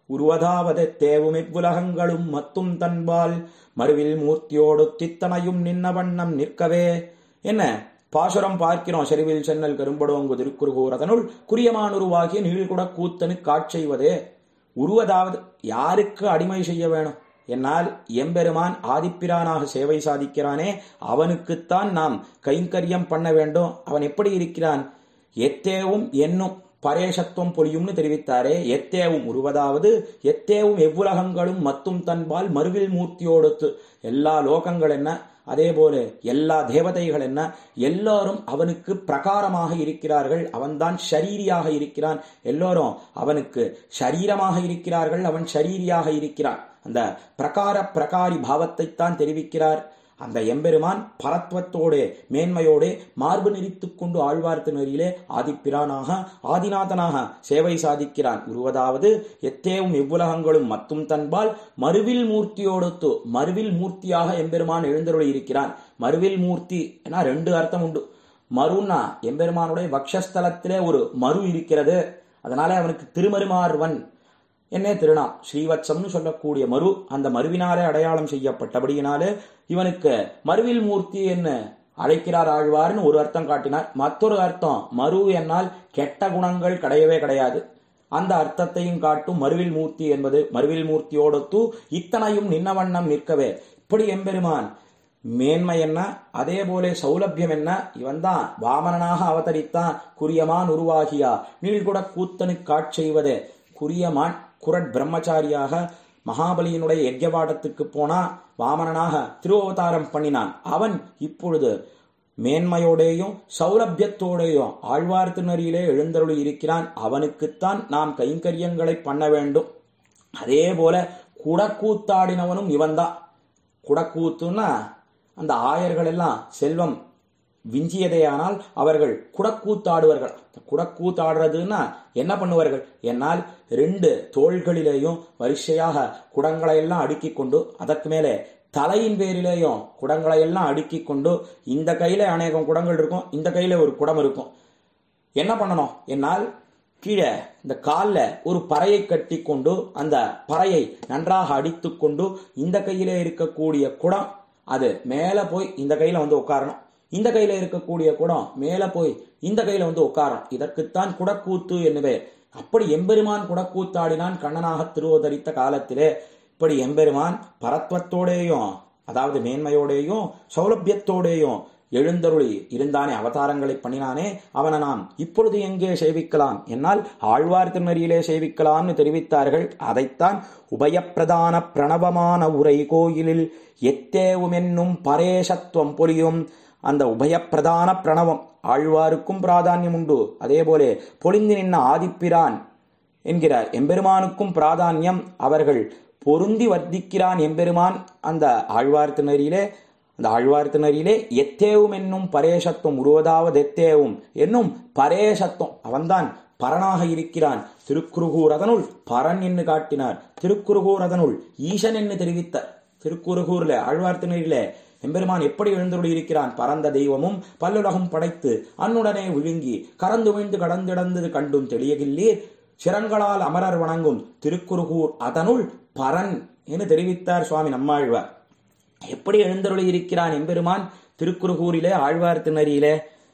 உருவதாவது தேவும் இவ்வுலகங்களும் மத்தும் தன்பால் மறுவில் மூர்த்தியோடு தித்தனையும் நின்ன வண்ணம் நிற்கவே. என்ன பாசுரம் பார்க்கிறோம். செருவில் சென்னல் கரும்படுவங்கு திருக்குறுகூர் அதனுள் குறியமான் உருவாகிய நீழ்குட கூத்தனு காட்செய்வதே. உருவதாவது யாருக்கு அடிமை செய்ய வேணும்? என்னால் எம்பெருமான் ஆதிப்பிரானாக சேவை சாதிக்கிறானே, அவனுக்குத்தான் நாம் கைங்கரியம் பண்ண வேண்டும். அவன் எப்படி இருக்கிறான்? எத்தேவும் என்னும் பரேசத்துவம் பொலியும்னு தெரிவித்தாரே. எத்தேவும் உருவதாவது எத்தேவும் எவ்வுலகங்களும் மத்தும் தன்பால் மறுவில் மூர்த்தியோடுத்து. எல்லா லோகங்கள் என்ன, அதே போல எல்லா தேவதைகள் என்ன, எல்லாரும் அவனுக்கு பிரகாரமாக இருக்கிறார்கள். அவன்தான் ஷரீரியாக இருக்கிறான். எல்லோரும் அவனுக்கு ஷரீரமாக இருக்கிறார்கள். அவன் ஷரீரியாக இருக்கிறான். அந்த பிரகார பிரகாரி பாவத்தைத்தான் தெரிவிக்கிறார். அந்த எம்பெருமான் பரத்வத்தோடு மேன்மையோடு மார்பு நெறித்துக் கொண்டு ஆழ்வார்த்து நெறியிலே ஆதிப்பிரானாக ஆதிநாதனாக சேவை சாதிக்கிறான். உருவதாவது எத்தேவும் எவ்வுலகங்களும் மத்தும் தன்பால் மறுவில் மூர்த்தியோடுத்து. மறுவில் மூர்த்தியாக எம்பெருமான் எழுந்தருளி இருக்கிறான். மறுவில் மூர்த்தி என ரெண்டு அர்த்தம் உண்டு. மருன்னா எம்பெருமானுடைய வக்ஷஸ்தலத்திலே ஒரு மரு இருக்கிறது. அதனாலே அவனுக்கு திருமருமார்வன் என்னே திருநாம் ஸ்ரீவத்சம்னு சொல்லக்கூடிய மரு. அந்த மருவினாலே அடையாளம் செய்யப்பட்டபடியினாலே இவனுக்கு மருவில் மூர்த்தி என்ன அழைக்கிறார் ஆழ்வார்னு ஒரு அர்த்தம் காட்டினார். மற்றொரு அர்த்தம் மரு என்னால் கெட்ட குணங்கள் கிடையவே கிடையாது. அந்த அர்த்தத்தையும் காட்டும் மருவில் மூர்த்தி என்பது. மருவில் மூர்த்தியோடொத்து இத்தனையும் நின்ன வண்ணம் நிற்கவே. இப்படி எம்பெருமான் மேன்மை என்ன, அதே போல சௌலபியம் என்ன. இவன் தான் வாமனனாக அவதரித்தான். குறியமான் உருவாகியா நீழ்குட கூத்தனு காட்செய்வதே. குறியமான் குரட் பிரம்மச்சாரியாக மகாபலியினுடைய யஜ்யபாடத்துக்கு போனா வாமனனாக திருவவதாரம் பண்ணினான். அவன் இப்பொழுது மேன்மையோடையும் சௌலபியத்தோடையும் ஆழ்வார்த்து நெறியிலே எழுந்தருளி இருக்கிறான். அவனுக்குத்தான் நாம் கைங்கரியங்களை பண்ண வேண்டும். அதே போல குடக்கூத்தாடினவனும் இவன்தான். குடக்கூத்துன்னா அந்த ஆயர்கள் எல்லாம் செல்வம் விஞ்சியதையானால் அவர்கள் குடக்கூத்தாடுவார்கள். குடக்கூத்தாடுறதுன்னா என்ன பண்ணுவார்கள்? என்னால் ரெண்டு தோள்களிலேயும் வரிசையாக குடங்களை எல்லாம் அடுக்கி கொண்டு, அதற்கு மேலே தலையின் பேரிலேயும் குடங்களை எல்லாம் அடுக்கி கொண்டு, இந்த கையில அநேகம் குடங்கள் இருக்கும், இந்த கையில ஒரு குடம் இருக்கும். என்ன பண்ணணும்? என்னால் கீழே இந்த காலில் ஒரு பறையை கட்டி கொண்டு அந்த பறையை நன்றாக அடித்து கொண்டு இந்த கையிலே இருக்கக்கூடிய குடம் அது மேல போய் இந்த கையில வந்து உட்காரணும். இந்த கையில இருக்கக்கூடிய குடம் மேல போய் இந்த கையில வந்து உட்காரம். இதற்குத்தான் குடக்கூத்து என்னவே. அப்படி எம்பெருமான் குடக்கூத்தாடினான் கண்ணனாக திருவதரித்த காலத்திலே. இப்படி எம்பெருமான் பரத்வத்தோடேயும் அதாவது மேன்மையோடேயும் சௌலபியத்தோடேயும் எழுந்தருளி இருந்தானே, அவதாரங்களை பண்ணினானே, அவனை நாம் இப்பொழுது எங்கே சேவிக்கலாம் என்னால் ஆழ்வார் திருநெறியிலே சேவிக்கலாம்னு தெரிவித்தார்கள். அதைத்தான் உபயப்பிரதான பிரணவமான உரை கோயிலில் எத்தேவும் என்னும் பரேசத்துவம் பொலியும். அந்த உபயப்பிரதான பிரணவம் ஆழ்வாருக்கும் பிராதான்யம் உண்டு. அதே போல பொலிந்து நின்ன ஆதிப்பிரான் என்கிற எம்பெருமானுக்கும் பிராதான்யம். அவர்கள் பொருந்தி வர்த்திக்கிறான் எம்பெருமான் அந்த ஆழ்வார்த்து நெறியிலே. அந்த ஆழ்வார்த்து நெறியிலே எத்தேவும் என்னும் பரேசத்துவம் உருவதாவது எத்தேவும் என்னும் பரேசத்துவம் அவன்தான் பரனாக இருக்கிறான். திருக்குறுகூர் அதனுள் பரன் என்று காட்டினார். திருக்குறுகூர் அதனுள் ஈசன் என்று தெரிவித்தார். திருக்குறுகூர்ல ஆழ்வார்த்து நெறியில எம்பெருமான் எப்படி எழுந்தருளி இருக்கிறான்? பரந்த தெய்வமும் பல்லுலகம் படைத்து அன்னுடனே விழுங்கி கறந்து விழுந்து கடந்திடந்தது கண்டும் தெளியகில்லீர் சிரங்களால் அமரர் வணங்கும் திருக்குறுகூர் அதனுள் பரன் என்று தெரிவித்தார் சுவாமி நம்மாழ்வார். எப்படி எழுந்தருளி இருக்கிறான் எம்பெருமான் திருக்குறுகூரிலே ஆழ்வார்த்து நெறியிலே?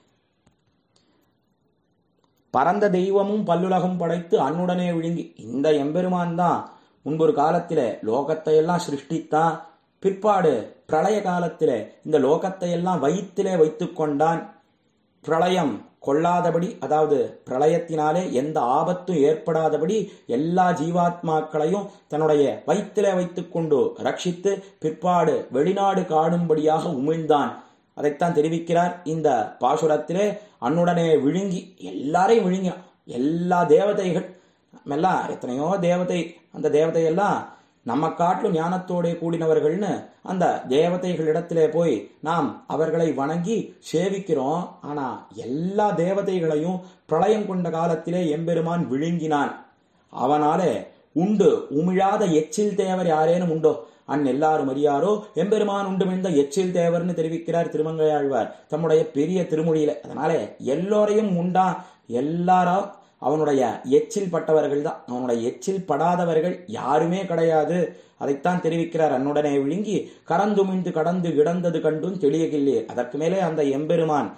பரந்த தெய்வமும் பல்லுலகம் படைத்து அன்னுடனே விழுங்கி. இந்த எம்பெருமான் தான் முன்பொரு காலத்தில லோகத்தை எல்லாம் சிருஷ்டித்தான். பிற்பாடு பிரளய காலத்தில இந்த லோகத்தை எல்லாம் வயிற்றிலே வைத்துக் கொண்டான். பிரளயம் கொள்ளாதபடி, அதாவது பிரளயத்தினாலே எந்த ஆபத்தும் ஏற்படாதபடி எல்லா ஜீவாத்மாக்களையும் தன்னுடைய வயிற்றிலே வைத்துக் கொண்டு ரட்சித்து பிற்பாடு வெளிநாடு காணும்படியாக உமிழ்ந்தான். அதைத்தான் தெரிவிக்கிறார் இந்த பாசுரத்திலே. அன்னுடனே விழுங்கி எல்லாரையும் விழுங்கினான். எல்லா தேவதைகள் எல்லாம் எத்தனையோ தேவதை, அந்த தேவதையெல்லாம் நம்ம காட்டிலும் ஞானத்தோட கூடினவர்கள்னு அந்த தேவதைகளிடத்திலே போய் நாம் அவர்களை வணங்கி சேவிக்கிறோம். ஆனா எல்லா தேவதைகளையும் பிரளயம் கொண்ட காலத்திலே எம்பெருமான் விழுங்கினான். அவனாலே உண்டு உமிழாத எச்சில் தேவர் யாரேனும் உண்டோ? அன் எல்லாரும் அறியாரோ எம்பெருமான் உண்டு மிழ்ந்த எச்சில் தேவர்னு தெரிவிக்கிறார் திருமங்கையாழ்வார் தம்முடைய பெரிய திருமொழியில. அதனாலே எல்லோரையும் உண்டான். எல்லாரும் அவனுடைய எச்சில் பட்டவர்கள் தான். அவனுடைய எச்சில் படாதவர்கள் யாருமே கிடையாது. அதைத்தான் தெரிவிக்கிறார். அன்னுடனே விழுங்கி கரந்துமிழ்ந்து கடந்து கிடந்தது கண்டும் தெளியகில்லே. அதற்கு மேலே அந்த எம்பெருமான்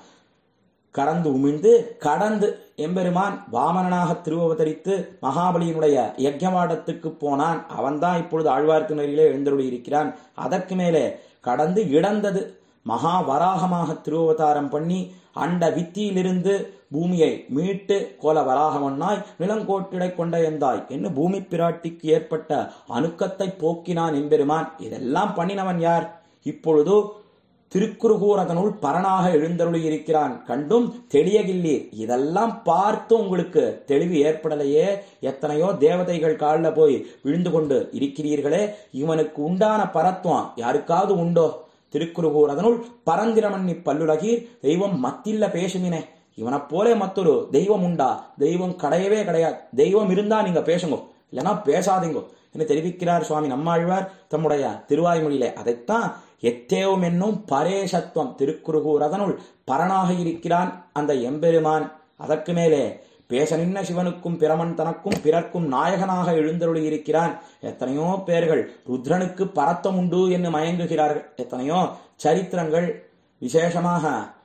கறந்து உமிழ்ந்து கடந்து எம்பெருமான் வாமனனாக திருவவதரித்து மகாபலியினுடைய யஜ்ஞவாடத்துக்கு போனான். அவன்தான் இப்பொழுது ஆழ்வார்த்தினரிலே எழுந்தருளி இருக்கிறான். அதற்கு மேலே கடந்து இடந்தது மகா வராகமாக திருவவதாரம் பண்ணி அண்ட வித்தியிலிருந்து பூமியை மீட்டு கோல வராகமன்னாய் நிலங்கோட்டிடை கொண்ட எந்தாய் என்று பூமி பிராட்டிக்கு ஏற்பட்ட அணுக்கத்தை போக்கினான் எம்பெருமான். இதெல்லாம் பண்ணினவன் யார்? இப்பொழுது திருக்குறுகூர் அதனுள் பரனாக எழுந்தருளி இருக்கிறான். கண்டும் தெளியகில்லீர். இதெல்லாம் பார்த்து உங்களுக்கு தெளிவு ஏற்படலையே. எத்தனையோ தேவதைகள் காலில் போய் விழுந்து கொண்டு இருக்கிறீர்களே. இவனுக்கு உண்டான பரத்துவம் யாருக்காவது உண்டோ? திருக்குறுகூர் அதனுள் பரந்திரமண்ணி பல்லுலகீர் தெய்வம் மத்தில்ல பேசுமினே. இவனை போலே மற்றொரு தெய்வம் உண்டா? தெய்வம் கிடையவே கிடையாது. தெய்வம் இருந்தா நீங்க பேசுங்க, இல்லைன்னா பேசாதீங்க என்று தெரிவிக்கிறார் சுவாமி நம்மாழ்வார் தம்முடைய திருவாய்மொழியிலே. அதைத்தான் எத்தேவும் என்னும் பரேசத்துவம். திருக்குறுகூர் அதனுள் பரனாக இருக்கிறான் அந்த எம்பெருமான். அதற்கு மேலே பேச நின்ன சிவனுக்கும் பிரமன் தனக்கும் பிறர்க்கும் நாயகனாக எழுந்தருளி இருக்கிறான். எத்தனையோ பேர்கள் ருத்ரனுக்கு பரத்தம் உண்டு என்று மயங்குகிறார்கள். எத்தனையோ சரித்திரங்கள். விசேஷமாக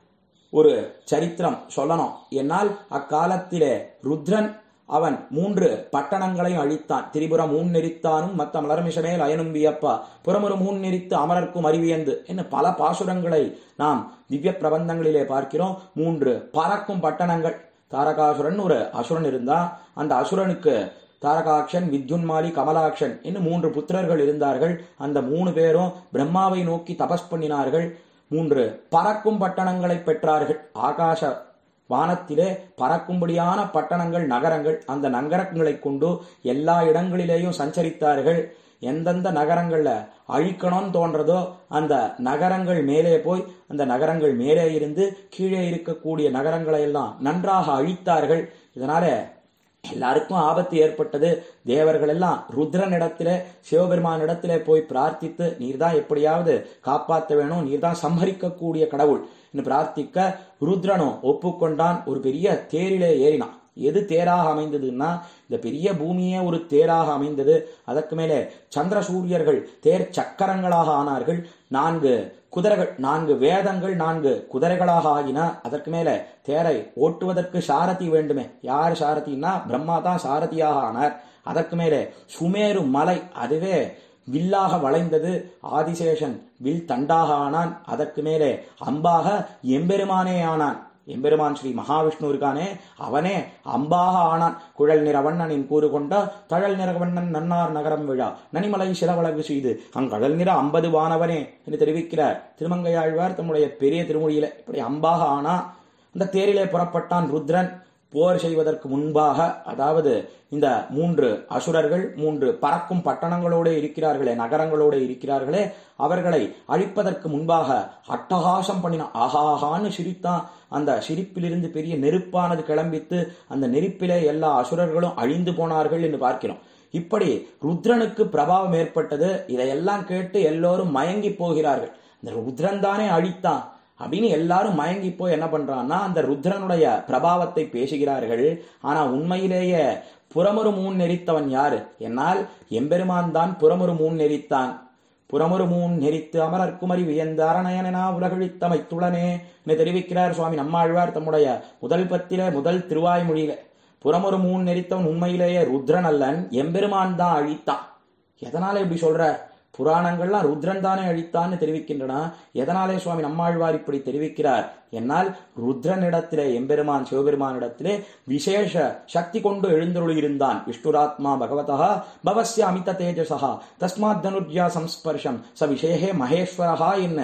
ஒரு சரித்திரம் சொல்லணும். என்னால் அக்காலத்திலே ருத்ரன் அவன் மூன்று பட்டணங்களையும் அழித்தான். திரிபுரம் மூன் நெறித்தானும் மத்த மலர்மிஷமேல் அயனும் வியப்பா புறமுறு மூன் நெறித்து அமரர்க்கும் அறிவியந்து என்ன பல பாசுரங்களை நாம் திவ்ய பிரபந்தங்களிலே பார்க்கிறோம். மூன்று பறக்கும் பட்டணங்கள். தாரகாசுரன் ஒரு அசுரன் இருந்தா. அந்த அசுரனுக்கு தாரகாட்சன், வித்யுன்மாலி, கமலாட்சன் இன்னும் மூன்று புத்திரர்கள் இருந்தார்கள். அந்த மூணு பேரும் பிரம்மாவை நோக்கி தபஸ் பண்ணினார்கள். மூன்று பறக்கும் பட்டணங்களை பெற்றார்கள். ஆகாச வானத்திலே பறக்கும்படியான பட்டணங்கள், நகரங்கள். அந்த நகரங்களை கொண்டு எல்லா இடங்களிலேயும் சஞ்சரித்தார்கள். எந்தெந்த நகரங்கள்ல அழிக்கணும்னு தோன்றதோ அந்த நகரங்கள் மேலே போய் அந்த நகரங்கள் மேலே இருந்து கீழே இருக்கக்கூடிய நகரங்களை எல்லாம் நன்றாக அழித்தார்கள். இதனால எல்லாருக்கும் ஆபத்து ஏற்பட்டது. தேவர்கள் எல்லாம் ருத்ரனிடத்திலே சிவபெருமானிடத்திலே போய் பிரார்த்தித்து நீர்தான் எப்படியாவது காப்பாற்ற வேணும், நீர்தான் சம்ஹரிக்கக்கூடிய கடவுள் என்று பிரார்த்திக்க ருத்ரனும் ஒப்புக்கொண்டான். ஒரு பெரிய தேரிலே ஏறினான். எது தேராக அமைந்ததுன்னா இந்த பெரிய பூமியே ஒரு தேராக அமைந்தது. அதற்கு மேலே சந்திர சூரியர்கள் தேர் சக்கரங்களாக ஆனார்கள். நான்கு குதிரைகள், நான்கு வேதங்கள் நான்கு குதிரைகளாக ஆகின. அதற்கு மேலே தேரை ஓட்டுவதற்கு சாரதி வேண்டுமே. யார் சாரதினா பிரம்மா தான் சாரதியாக ஆனார். அதற்கு மேலே சுமேரு மலை அதுவே வில்லாக வளைந்தது. ஆதிசேஷன் வில் தண்டாக ஆனான். அதற்கு மேலே அம்பாக எம்பெருமானே ஆனான். எம்பெருமான் ஸ்ரீ மகாவிஷ்ணு இருக்கானே அவனே அம்பாக ஆனான். குழல் நிறவண்ணனின் கூறு கொண்ட தழல் நிறவண்ணன் நன்னார் நகரம் விழா நனிமலை சிலவளவு செய்து அங்கடல் நிற ஐம்பது வானவனே என்று தெரிவிக்கிறார் திருமங்கையாழ்வார் தம்முடைய பெரிய திருமொழியில. இப்படி அம்பாக ஆனா அந்த தேரிலே புறப்பட்டான் ருத்ரன். போர் செய்வதற்கு முன்பாக, அதாவது இந்த மூன்று அசுரர்கள் மூன்று பறக்கும் பட்டணங்களோடு இருக்கிறார்களே, நகரங்களோடு இருக்கிறார்களே, அவர்களை அழிப்பதற்கு முன்பாக அட்டகாசம் பண்ணினான். ஆஹாஹான்னு சிரித்தான். அந்த சிரிப்பிலிருந்து பெரிய நெருப்பானது கிளம்பித்து அந்த நெருப்பிலே எல்லா அசுரர்களும் அழிந்து போனார்கள் என்று பார்க்கிறோம். இப்படி ருத்ரனுக்கு பிரபாவம் ஏற்பட்டது. இதையெல்லாம் கேட்டு எல்லோரும் மயங்கி போகிறார்கள். இந்த ருத்ரன் தானே அழித்தான் அப்படின்னு எல்லாரும் மயங்கி போய் என்ன பண்றான்னா அந்த ருத்ரனுடைய பிரபாவத்தை பேசுகிறார்கள். ஆனா உண்மையிலேயே புறமுறு மூன் நெறித்தவன் யாரு? என்னால் எம்பெருமான் தான் புறமுறு மூன் நெறித்தான். புறமுறு மூன் நெறித்து அமரர் குமரி வியந்த அரணயனா உலகழித்தமை துளனே என்று தெரிவிக்கிறார் சுவாமி நம்மாழ்வார் தம்முடைய முதல் பத்திலே முதல் திருவாய்மொழியில. புறமுறு மூன் நெறித்தவன் உண்மையிலேயே ருத்ரன் அல்லன், எம்பெருமான் தான் அழித்தான். எதனால இப்படி சொல்ற? புராணங்கள்லாம் ருத்ரன் தானே அழித்தான்னு தெரிவிக்கின்றன. எதனாலே சுவாமி நம்மாழ்வார் இப்படி தெரிவிக்கிறார்? என்னால் ருத்ரனிடத்திலே எம்பெருமான் சிவபெருமானிடத்திலே விசேஷ சக்தி கொண்டு எழுந்தருளி இருந்தான். விஷ்ணுராத்மா பகவதா பவஸ்ய அமித தேஜசா தஸ்மாத் தனுர்யா சம்ஸ்பர்ஷம் ச விசேஷே மகேஸ்வரஹா என்ன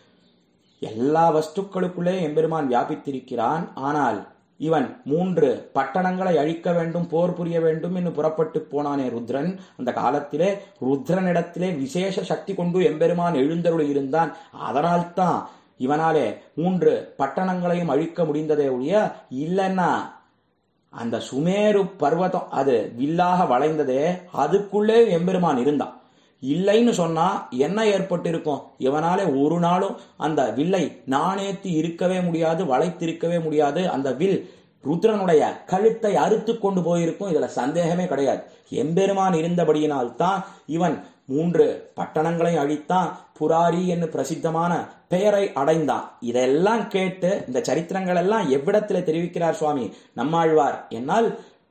எல்லா வஸ்துக்களுக்குள்ளே எம்பெருமான் வியாபித்திருக்கிறான். ஆனால் இவன் மூன்று பட்டணங்களை அழிக்க வேண்டும், போர் புரிய வேண்டும் என்று புறப்பட்டு போனானே ருத்ரன். அந்த காலத்திலே ருத்ரனிடத்திலே விசேஷ சக்தி கொண்டு எம்பெருமான் எழுந்தருளி இருந்தான். அதனால்தான் இவனாலே மூன்று பட்டணங்களையும் அழிக்க முடிந்ததே ஒழிய இல்லைன்னா அந்த சுமேரு பர்வதம் அது வில்லாக வளைந்ததே அதுக்குள்ளே எம்பெருமான் இருந்தான். இல்லைன்னு சொன்னா என்ன ஏற்பட்டு இருக்கும்? இவனாலே ஒரு நாளும் அந்த வில்லை நாணேத்தி இருக்கவே முடியாது, வளைத்திருக்கவே முடியாது. அந்த வில் ருத்ரனுடைய கழுத்தை அறுத்து கொண்டு போயிருக்கும். இதுல சந்தேகமே கிடையாது. எம்பெருமான் இருந்தபடியினால் தான் இவன் மூன்று பட்டணங்களை அழித்தான், புராரி என்று பிரசித்தமான பெயரை அடைந்தான். இதெல்லாம் கேட்டு இந்த சரித்திரங்கள் எல்லாம் எவ்விடத்துல தெரிவிக்கிறார் சுவாமி நம்மாழ்வார் என்னால்,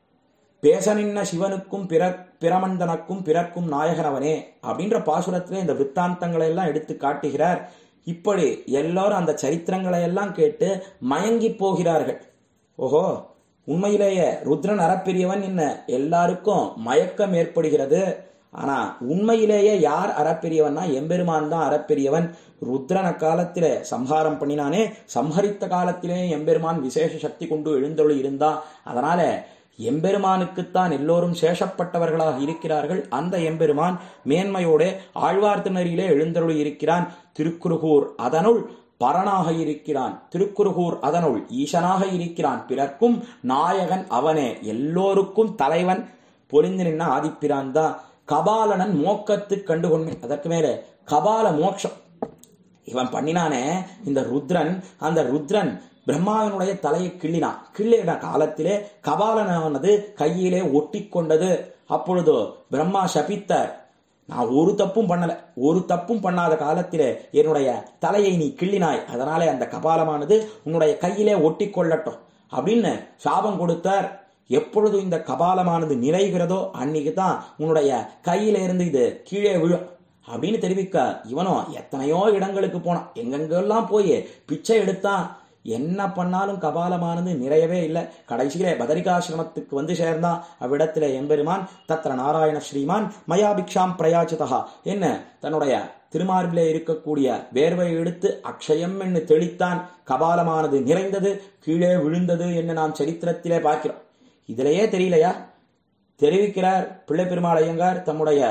பேச நின்ன சிவனுக்கும் பிற பிரமந்தனுக்கும் பிறக்கும் நாயகனவனே அப்படின்ற பாசுரத்திலே இந்த வித்தாந்தங்களை எல்லாம் எடுத்து காட்டுகிறார். இப்படி எல்லாரும் அந்த சரித்திரங்களை எல்லாம் கேட்டு மயங்கி போகிறார்கள். ஓஹோ, உண்மையிலேயே ருத்ரன் அறப்பெரியவன் என்ன எல்லாருக்கும் மயக்கம் ஏற்படுகிறது. ஆனா உண்மையிலேயே யார் அறப்பெரியவன்னா எம்பெருமான் தான் அறப்பெரியவன். ருத்ரன காலத்திலே சம்ஹாரம் பண்ணினானே, சம்ஹரித்த காலத்திலே எம்பெருமான் விசேஷ சக்தி கொண்டு எழுந்தொழி இருந்தா. அதனால எம்பெருமானுக்குத்தான் எல்லோரும் சேஷப்பட்டவர்களாக இருக்கிறார்கள். அந்த எம்பெருமான் மேன்மையோட ஆழ்வார் திருநரியிலே எழுந்தருளி இருக்கிறான். திருக்குறுகூர் அதனுள் பரனாக இருக்கிறான், திருக்குறுகூர் அதனுள் ஈசனாக இருக்கிறான், பிறர்க்கும் நாயகன் அவனே, எல்லோருக்கும் தலைவன் பொலிந்து நின்ன ஆதிப்பிரான் தான். கபாலனன் மோக்கத்து கண்டுகொண்மை. அதற்கு மேலே கபால மோட்சம் இவன் பண்ணினானே இந்த ருத்ரன். அந்த ருத்ரன் பிரம்மாவினுடைய தலையை கிள்ளினான். கிள்ளின காலத்திலே கபாலனானது கையிலே ஒட்டி கொண்டது. அப்பொழுது பிரம்மா சபித்தார், நான் ஒரு தப்பும் பண்ணல, ஒரு தப்பும் பண்ணாத காலத்திலே என்னுடைய தலையை நீ கிள்ளினாய், அதனாலே அந்த கபாலமானது உன்னுடைய கையிலே ஒட்டி கொள்ளட்டும் அப்படின்னு சாபம் கொடுத்தார். எப்பொழுது இந்த கபாலமானது நிறைகிறதோ அன்னைக்கு தான் உன்னுடைய கையில இருந்து இது கீழே விழும் அப்படின்னு தெரிவிக்க, இவனும் எத்தனையோ இடங்களுக்கு போனான், எங்கெங்கெல்லாம் போய் பிச்சை எடுத்தான். என்ன பண்ணாலும் கபாலமானது நிறையவே இல்லை. கடைசியிலே பதரிகாசிரமத்துக்கு வந்து சேர்ந்தான். அவ்விடத்திலே எம்பெருமான் தத்திர நாராயண ஸ்ரீமான் மயாபிக்ஷாம் பிரயாச்சிதா என்ன தன்னுடைய திருமார்பிலே இருக்கக்கூடிய வேர்வை எடுத்து அக்ஷயம் என்று தெளித்தான். கபாலமானது நிறைந்தது, கீழே விழுந்தது என்று நாம் சரித்திரத்திலே பார்க்கிறோம். இதிலேயே தெரியலையா? தெரிவிக்கிறார் பிள்ளை பெருமாள் ஐயங்கார் தம்முடைய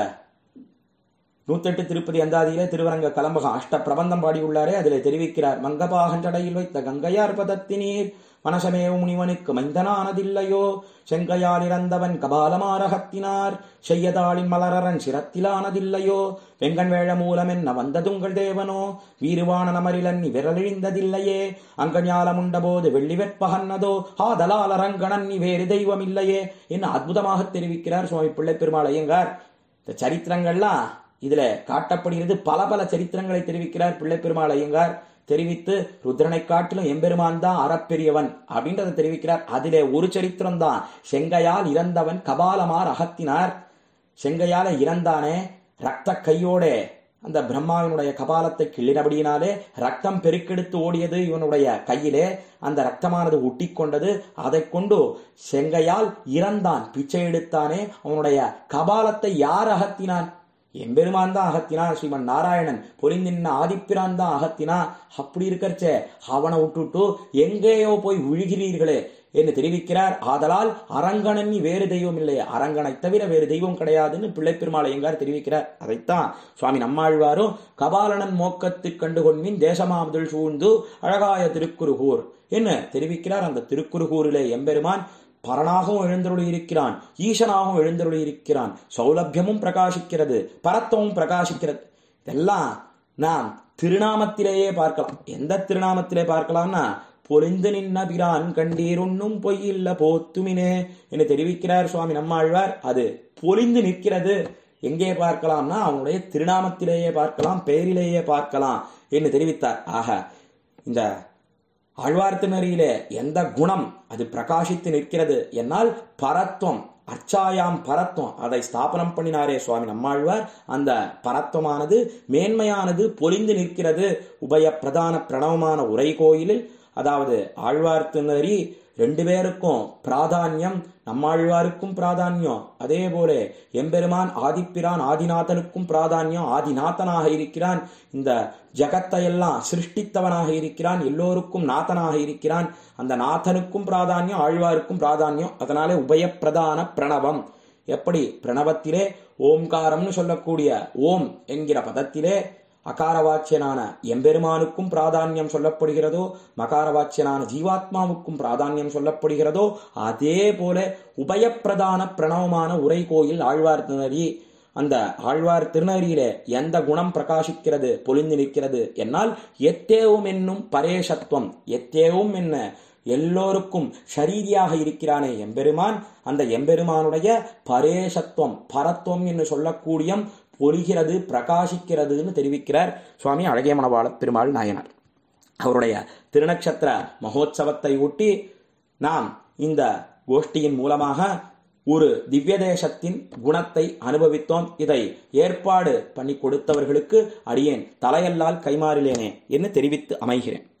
நூத்தெட்டு திருப்பதி அந்தாதியிலே திருவரங்க கலம்பகம் அஷ்ட பிரபந்தம் பாடியுள்ளாரே, அதிலே தெரிவிக்கிறார். மங்கபாகஞ்சடையில் வைத்த கங்கையார் பதத்தினீர் மனசமேவு முனிவனுக்கு மைந்தனானதில்லையோ, செங்கையால் இறந்தவன் கபாலமாரகத்தினார் செய்யதாளின் மலரன் சிரத்திலானதில்லையோ, வெங்கன் வேழ மூலமென்ன வந்ததுங்கள் தேவனோ, வீருவான நமரிலன் விரலிழிந்ததில்லையே, அங்கஞாலமுண்ட போது வெள்ளி வெற்பகன்னதோ, ஆதலால் அரங்கணன் நீ வேறு தெய்வம் இல்லையே என்று அற்புதமாக தெரிவிக்கிறார் சுவாமி பிள்ளை பெருமாள் ஐயங்கார். இந்த சரித்திரங்கள்லாம் இதுல காட்டப்படுகிறது. பல பல சரித்திரங்களை தெரிவிக்கிறார் பிள்ளை பெருமாள் ஐயங்கார். தெரிவித்து ருத்ரனை காட்டிலும் எம்பெருமான் தான் அறப்பெரியவன் அப்படின்றத தெரிவிக்கிறார். அதிலே ஒரு சரித்திரம் தான் செங்கையால் இறந்தவன் கபாலமார் அகத்தினார். செங்கையால இறந்தானே, ரத்த கையோட அந்த பிரம்மாவினுடைய கபாலத்தை கிள்ளினபடியினாலே ரத்தம் பெருக்கெடுத்து ஓடியது இவனுடைய கையிலே. அந்த ரத்தமானது ஒட்டி கொண்டது. அதை கொண்டு செங்கையால் இறந்தான், பிச்சை எடுத்தானே. அவனுடைய கபாலத்தை யார் அகத்தினான்? எம்பெருமான் தான் அகத்தினா. ஸ்ரீமன் நாராயணன் பொலிந்தின்ன ஆதிப்பிரான் தான் அகத்தினா. அப்படி இருக்கச்சே அவனை விட்டுட்டு எங்கேயோ போய் விழுகிறீர்களே என்று தெரிவிக்கிறார். ஆதலால் அரங்கணன் வேறு தெய்வம் இல்லையே, அரங்கனை தவிர வேறு தெய்வம் கிடையாதுன்னு பிள்ளை பெருமாள் ஐயங்கார் தெரிவிக்கிறார். அதைத்தான் சுவாமி நம்மாழ்வாரும் கபாலனன் மோக்கத்து கண்டுகொன்மின் தேசமாமுதல் சூழ்ந்து அழகாய திருக்குறுகூர் என்ன தெரிவிக்கிறார். அந்த திருக்குறுகூரிலே எம்பெருமான் பரனாகவும் எழுந்தருளி இருக்கிறான், ஈசனாகவும் எழுந்தருளி இருக்கிறான். சௌலபியமும் பிரகாசிக்கிறது, பரத்துவமும் பிரகாசிக்கிறது. இதெல்லாம் நாம் திருநாமத்திலேயே பார்க்கலாம். எந்த திருநாமத்திலே பார்க்கலாம்னா, பொலிந்து நின்ன பிரான் கண்டீர் உண்ணும் பொய்யில்ல போத்துமினே என்று தெரிவிக்கிறார் சுவாமி நம்மாழ்வார். அது பொலிந்து நிற்கிறது. எங்கே பார்க்கலாம்னா அவனுடைய திருநாமத்திலேயே பார்க்கலாம், பெயரிலேயே பார்க்கலாம் என்று தெரிவித்தார். ஆக இந்த ஆழ்வார்த்தினரியிலே எந்த குணம் அது பிரகாசித்து நிற்கிறது என்னால் பரத்வம், அர்ச்சாயாம் பரத்வம், அதை ஸ்தாபனம் பண்ணினாரே சுவாமி நம்மாழ்வார். அந்த பரத்வமானது மேன்மையானது பொலிந்து நிற்கிறது. உபய பிரதான பிரணவமான உரை கோயிலில், அதாவது ஆழ்வார்த்தினரி ரெண்டு பேருக்கும் பிராதான்யம், நம்மாழ்வாருக்கும் பிராதான்யம், அதே போல எம்பெருமான் ஆதிப்பிரான் ஆதிநாதனுக்கும் பிராதான்யம். ஆதிநாதனாக இருக்கிறான், இந்த ஜகத்தையெல்லாம் சிருஷ்டித்தவனாக இருக்கிறான், எல்லோருக்கும் நாதனாக இருக்கிறான். அந்த நாதனுக்கும் பிராதான்யம், ஆழ்வாருக்கும் பிராதான்யம். அதனாலே உபயப்பிரதான பிரணவம். எப்படி பிரணவத்திலே ஓம்காரம்னு சொல்லக்கூடிய ஓம் என்கிற பதத்திலே அகாரவாச்சியனான எம்பெருமானுக்கும் பிராதான்யம் சொல்லப்படுகிறதோ, மகாரவாச்சியனான ஜீவாத்மாவுக்கும் பிராதான்யம் சொல்லப்படுகிறதோ, அதே போல உபயப்பிரதான பிரணவமான உரை கோயில் ஆழ்வார் திருநரி. அந்த ஆழ்வார் திருநரியிலே எந்த குணம் பிரகாசிக்கிறது, பொலிந்து நிற்கிறது என்னால் எத்தேவும் என்னும் பரேசத்துவம். எத்தேவும் என்ன எல்லோருக்கும் ஷரீரியாக இருக்கிறானே எம்பெருமான், அந்த எம்பெருமானுடைய பரேசத்துவம் பரத்துவம் என்று சொல்லக்கூடிய பொலிகிறது, பிரகாசிக்கிறதுன்னு தெரிவிக்கிறார் சுவாமி அழகிய மணவாள பெருமாள் நாயனார். அவருடைய திருநக்ஷத்திர மகோத்சவத்தை ஒட்டி நாம் இந்த கோஷ்டியின் மூலமாக ஒரு திவ்ய தேசத்தின் குணத்தை அனுபவித்தோம். இதை ஏற்பாடு பண்ணி கொடுத்தவர்களுக்கு அடியேன் தலையல்லால் கைமாறிலேனே என்று தெரிவித்து அமைகிறேன்.